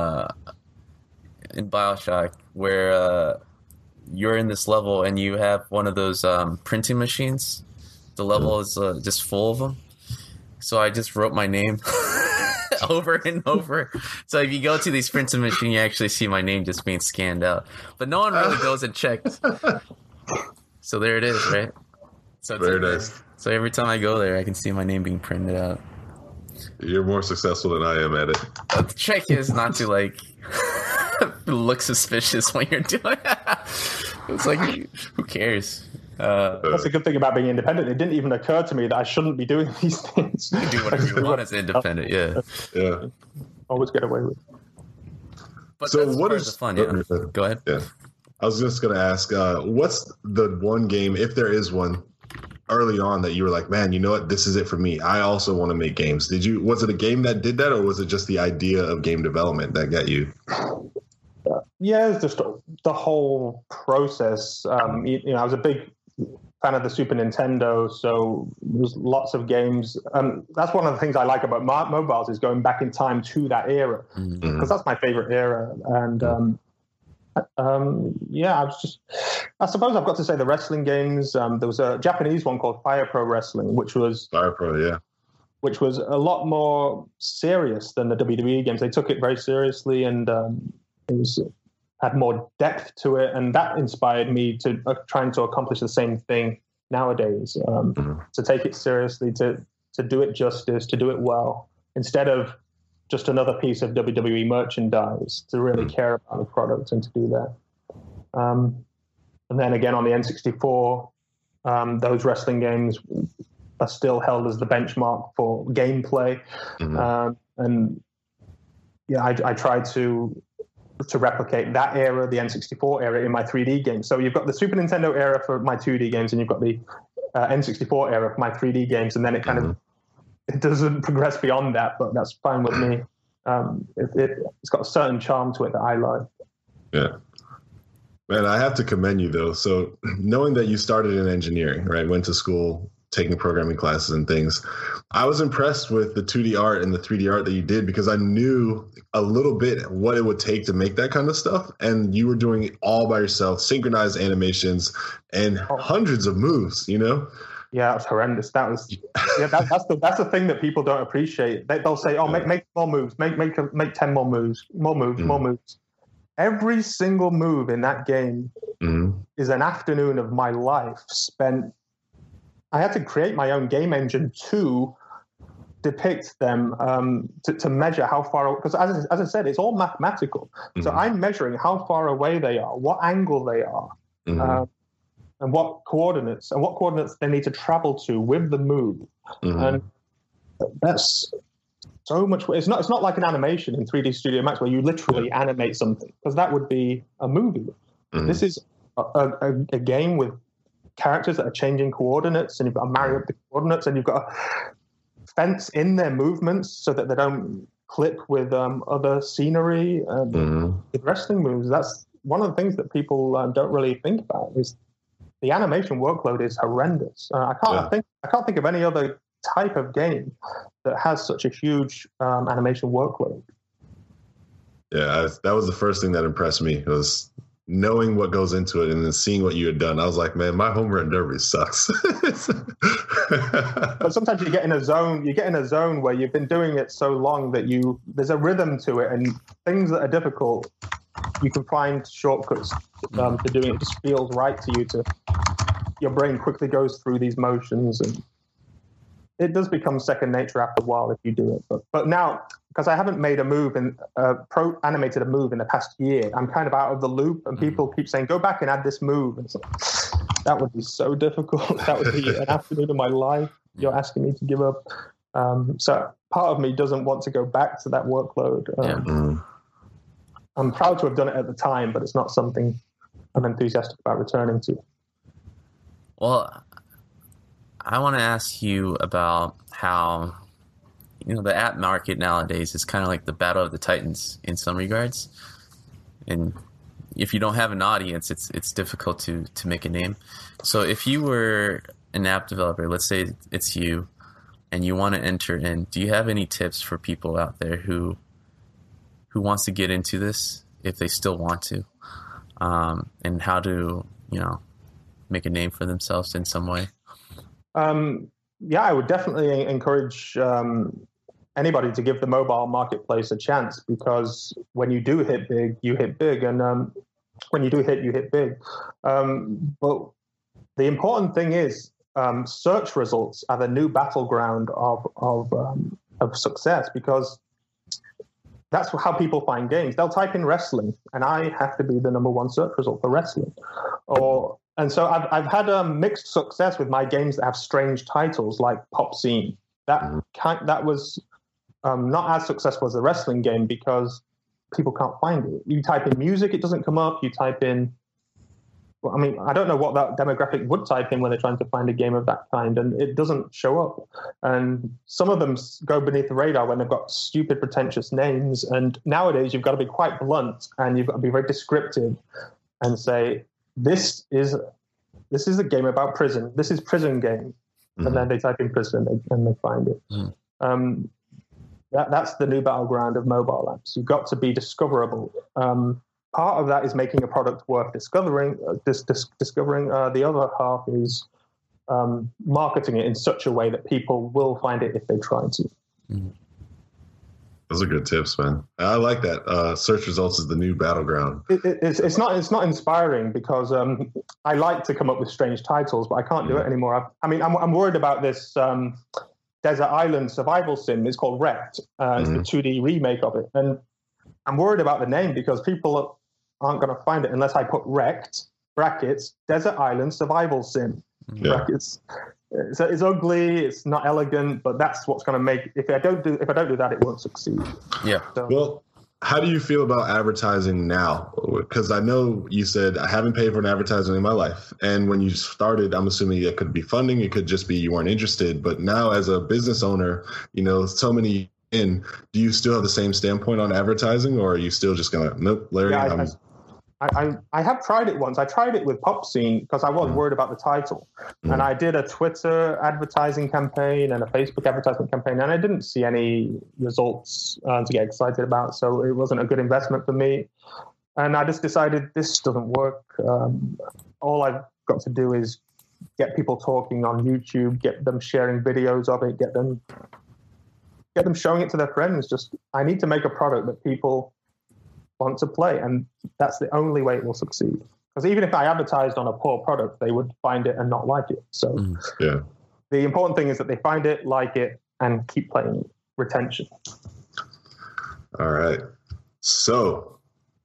BioShock where you're in this level and you have one of those printing machines. The level is just full of them. So I just wrote my name over and over. So if you go to these printing machines, you actually see my name just being scanned out. But no one really goes and checks. So there it is, right? So very nice. So every time I go there, I can see my name being printed out. You're more successful than I am at it. But the trick is not to like look suspicious when you're doing it. It's like, who cares? That's a good thing about being independent. It didn't even occur to me that I shouldn't be doing these things. You can do whatever you want as independent, yeah. Always get away with it. But so what is the fun? Yeah. Go ahead. Yeah. I was just going to ask, what's the one game, if there is one, early on that you were like, man, you know what, this is it for me. I also want to make games. Was it a game that did that, or was it just the idea of game development that got you? Yeah, it's just the whole process. I was a big fan of the Super Nintendo, so there's lots of games. That's one of the things I like about mobiles is going back in time to that era, because that's my favorite era. And I suppose I've got to say the wrestling games. There was a Japanese one called Fire Pro Wrestling, which was which was a lot more serious than the WWE games. They took it very seriously, and had more depth to it, and that inspired me to trying to accomplish the same thing nowadays. To take it seriously, to do it justice, to do it well, instead of just another piece of WWE merchandise, to really care about the product and to do that. And then again on the N64, those wrestling games are still held as the benchmark for gameplay. I tried to replicate that era, the N64 era, in my 3D games. So you've got the Super Nintendo era for my 2D games, and you've got the N64 era for my 3D games, and then it kind of it doesn't progress beyond that, but that's fine with me. It's got a certain charm to it that I like. Yeah. Man, I have to commend you, though. So knowing that you started in engineering, right, went to school, taking programming classes and things, I was impressed with the 2D art and the 3D art that you did, because I knew a little bit what it would take to make that kind of stuff. And you were doing it all by yourself, synchronized animations and hundreds of moves, Yeah, it was horrendous. That's the thing that people don't appreciate. They'll say, "Oh, make more moves, make 10 more moves, more moves." Every single move in that game is an afternoon of my life spent. I had to create my own game engine to depict them, to measure how far, because as I said, it's all mathematical. So I'm measuring how far away they are, what angle they are, and what coordinates they need to travel to with the move. And that's so much. It's not like an animation in 3D Studio Max where you literally animate something, because that would be a movie. This is a game with characters that are changing coordinates, and you've got to marry up the coordinates, and you've got to fence in their movements so that they don't clip with other scenery and with wrestling moves. That's one of the things that people don't really think about, is the animation workload is horrendous. I can't think of any other type of game that has such a huge animation workload. Yeah, that was the first thing that impressed me, was knowing what goes into it and then seeing what you had done. I was like, man, my home run derby sucks. But sometimes you get in a zone where you've been doing it so long that there's a rhythm to it, and things that are difficult, you can find shortcuts to doing it. It just feels right to you. Your brain quickly goes through these motions, and it does become second nature after a while if you do it. But now, because I haven't made a move animated a move in the past year, I'm kind of out of the loop, and people keep saying, go back and add this move. And so, that would be so difficult. That would be an afternoon of my life you're asking me to give up. So part of me doesn't want to go back to that workload. I'm proud to have done it at the time, but it's not something I'm enthusiastic about returning to. Well, I want to ask you about how, the app market nowadays is kind of like the battle of the titans in some regards. And if you don't have an audience, it's difficult to make a name. So if you were an app developer, let's say it's you, and you want to enter in, do you have any tips for people out there who wants to get into this, if they still want to, and how to, make a name for themselves in some way? I would definitely encourage anybody to give the mobile marketplace a chance, because when you do hit big, you hit big, and when you do hit, you hit big. But the important thing is search results are the new battleground of success, because that's how people find games. They'll type in wrestling, and I have to be the number one search result for wrestling. And so I've had mixed success with my games that have strange titles, like Pop Scene. That was not as successful as a wrestling game, because people can't find it. You type in music, it doesn't come up. You type in, I don't know what that demographic would type in when they're trying to find a game of that kind, and it doesn't show up. And some of them go beneath the radar when they've got stupid, pretentious names. And nowadays, you've got to be quite blunt, and you've got to be very descriptive and say, this is a game about prison. This is Prison Game. And then they type in prison and they find it. That's the new battleground of mobile apps. You've got to be discoverable. Part of that is making a product worth discovering. The other half is marketing it in such a way that people will find it if they try to. Those are good tips, man. I like that. Search results is the new battleground. It's not inspiring, because I like to come up with strange titles, but I can't do it anymore. I'm worried about this desert island survival sim. It's called Wrecked. It's the 2D remake of it, and I'm worried about the name, because people aren't going to find it unless I put Wrecked brackets desert island survival sim brackets. It's ugly. It's not elegant, but that's what's going to make. If I don't do that, it won't succeed. Yeah. So, well, how do you feel about advertising now? Because I know you said I haven't paid for an advertisement in my life, and when you started, I'm assuming it could be funding. It could just be you weren't interested. But now, as a business owner, so many in. Do you still have the same standpoint on advertising, or are you still just going to nope, Larry? Yeah, I have tried it once. I tried it with Pop Scene because I was worried about the title. And I did a Twitter advertising campaign and a Facebook advertisement campaign, and I didn't see any results to get excited about. So it wasn't a good investment for me. And I just decided this doesn't work. All I've got to do is get people talking on YouTube, get them sharing videos of it, get them showing it to their friends. I need to make a product that people want to play, and that's the only way it will succeed. Because even if I advertised on a poor product, they would find it and not like it. So yeah, the important thing is that they find it, like it, and keep playing it. Retention. All right. So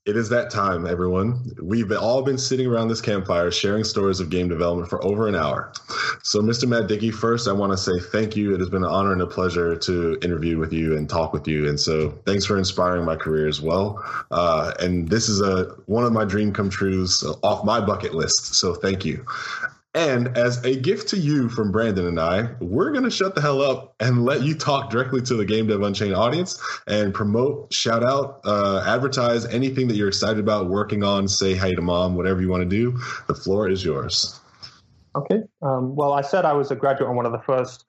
It is that time, everyone. We've all been sitting around this campfire sharing stories of game development for over an hour. So, Mr. Matt Dickey, first, I want to say thank you. It has been an honor and a pleasure to interview with you and talk with you. And so thanks for inspiring my career as well. And this is one of my dream come trues off my bucket list. So thank you. And as a gift to you from Brandon and I, we're going to shut the hell up and let you talk directly to the Game Dev Unchained audience and promote, shout out, advertise anything that you're excited about working on, say hi to mom, whatever you want to do. The floor is yours. Okay. Well, I said I was a graduate on one of the first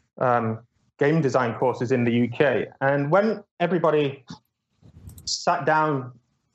game design courses in the UK. And when everybody sat down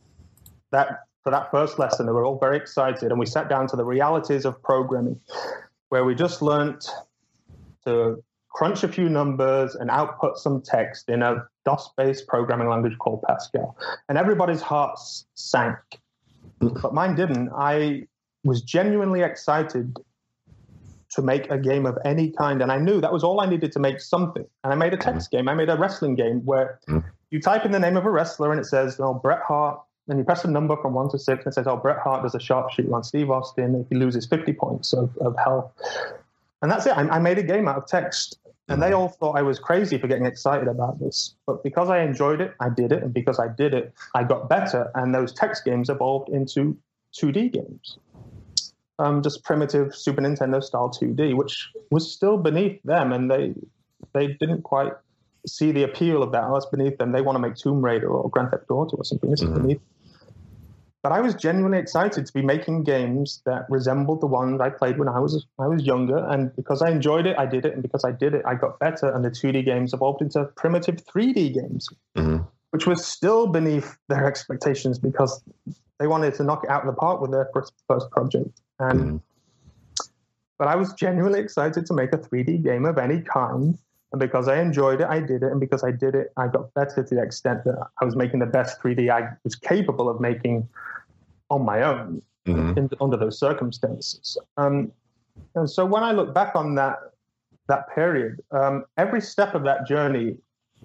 for that first lesson, they were all very excited, and we sat down to the realities of programming, where we just learned to crunch a few numbers and output some text in a DOS-based programming language called Pascal. And everybody's hearts sank, but mine didn't. I was genuinely excited to make a game of any kind, and I knew that was all I needed to make something. And I made a text game. I made a wrestling game where you type in the name of a wrestler, and it says, Bret Hart. Then you press a number from 1 to 6, and it says, Bret Hart does a sharpshooter on Steve Austin if he loses 50 points of health. And that's it. I made a game out of text. And they all thought I was crazy for getting excited about this. But because I enjoyed it, I did it. And because I did it, I got better. And those text games evolved into 2D games. Just primitive Super Nintendo style 2D, which was still beneath them. And they didn't quite see the appeal of that. Oh, it's beneath them. They want to make Tomb Raider or Grand Theft Auto or something. This is beneath. But I was genuinely excited to be making games that resembled the ones I played when I was younger. And because I enjoyed it, I did it. And because I did it, I got better. And the 2D games evolved into primitive 3D games, which was still beneath their expectations because they wanted to knock it out of the park with their first project. And but I was genuinely excited to make a 3D game of any kind. And because I enjoyed it, I did it. And because I did it, I got better to the extent that I was making the best 3D I was capable of making on my own under those circumstances. And so when I look back on that period, every step of that journey,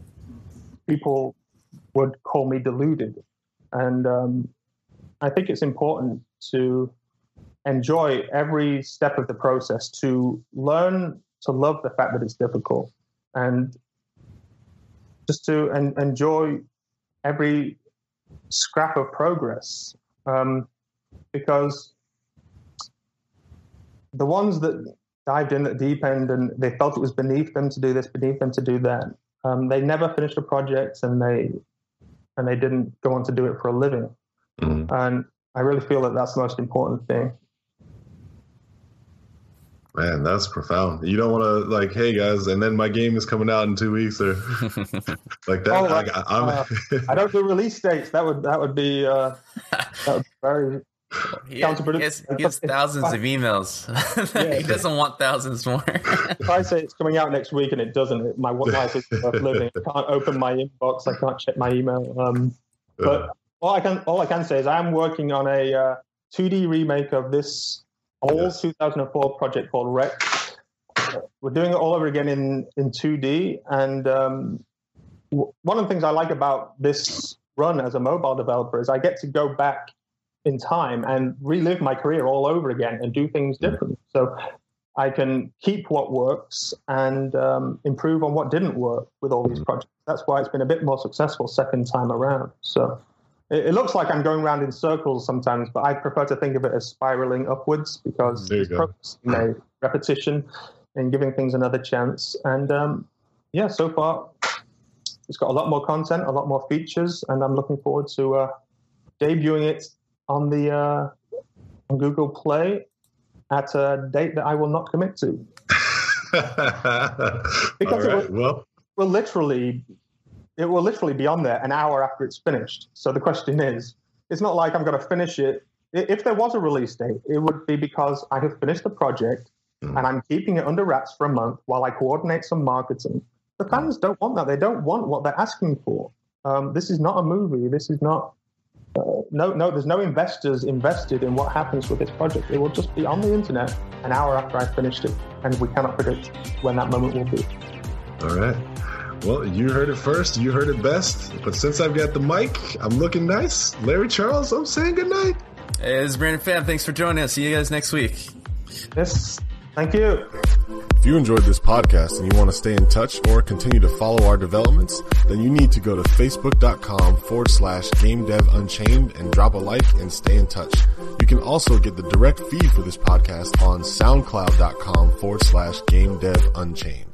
people would call me deluded. And I think it's important to enjoy every step of the process, to learn to love the fact that it's difficult, and just to enjoy every scrap of progress. Because the ones that dived in at the deep end and they felt it was beneath them to do this, beneath them to do that, they never finished a project, and they didn't go on to do it for a living. And I really feel that that's the most important thing. Man, that's profound. You don't want to like, hey guys, and then my game is coming out in 2 weeks or like that. I don't do release dates. That would be very counterproductive. He has thousands of emails. He doesn't want thousands more. If I say it's coming out next week and it doesn't, my life is worth living. I can't open my inbox. I can't check my email. But all I can say is I am working on a 2D remake of this old 2004 project called Wreck. We're doing it all over again in 2D. And one of the things I like about this run as a mobile developer is I get to go back in time and relive my career all over again and do things differently. So I can keep what works and improve on what didn't work with all these projects. That's why it's been a bit more successful second time around. So it looks like I'm going around in circles sometimes, but I prefer to think of it as spiraling upwards because it's repetition and giving things another chance. And so far it's got a lot more content, a lot more features, and I'm looking forward to debuting it on the on Google Play at a date that I will not commit to. Because it will literally be on there an hour after it's finished. So the question is, it's not like I'm going to finish it. If there was a release date, it would be because I have finished the project and I'm keeping it under wraps for a month while I coordinate some marketing. The fans don't want that. They don't want what they're asking for. This is not a movie. This is not... No, there's no investors invested in what happens with this project. It will just be on the internet an hour after I finished it, and we cannot predict when that moment will be. All right. Well, you heard it first. You heard it best. But since I've got the mic, I'm looking nice. Larry Charles, I'm saying goodnight. Hey, this is Brandon Pham. Thanks for joining us. See you guys next week. Yes, thank you. If you enjoyed this podcast and you want to stay in touch or continue to follow our developments, then you need to go to facebook.com/GameDevUnchained and drop a like and stay in touch. You can also get the direct feed for this podcast on soundcloud.com/GameDevUnchained.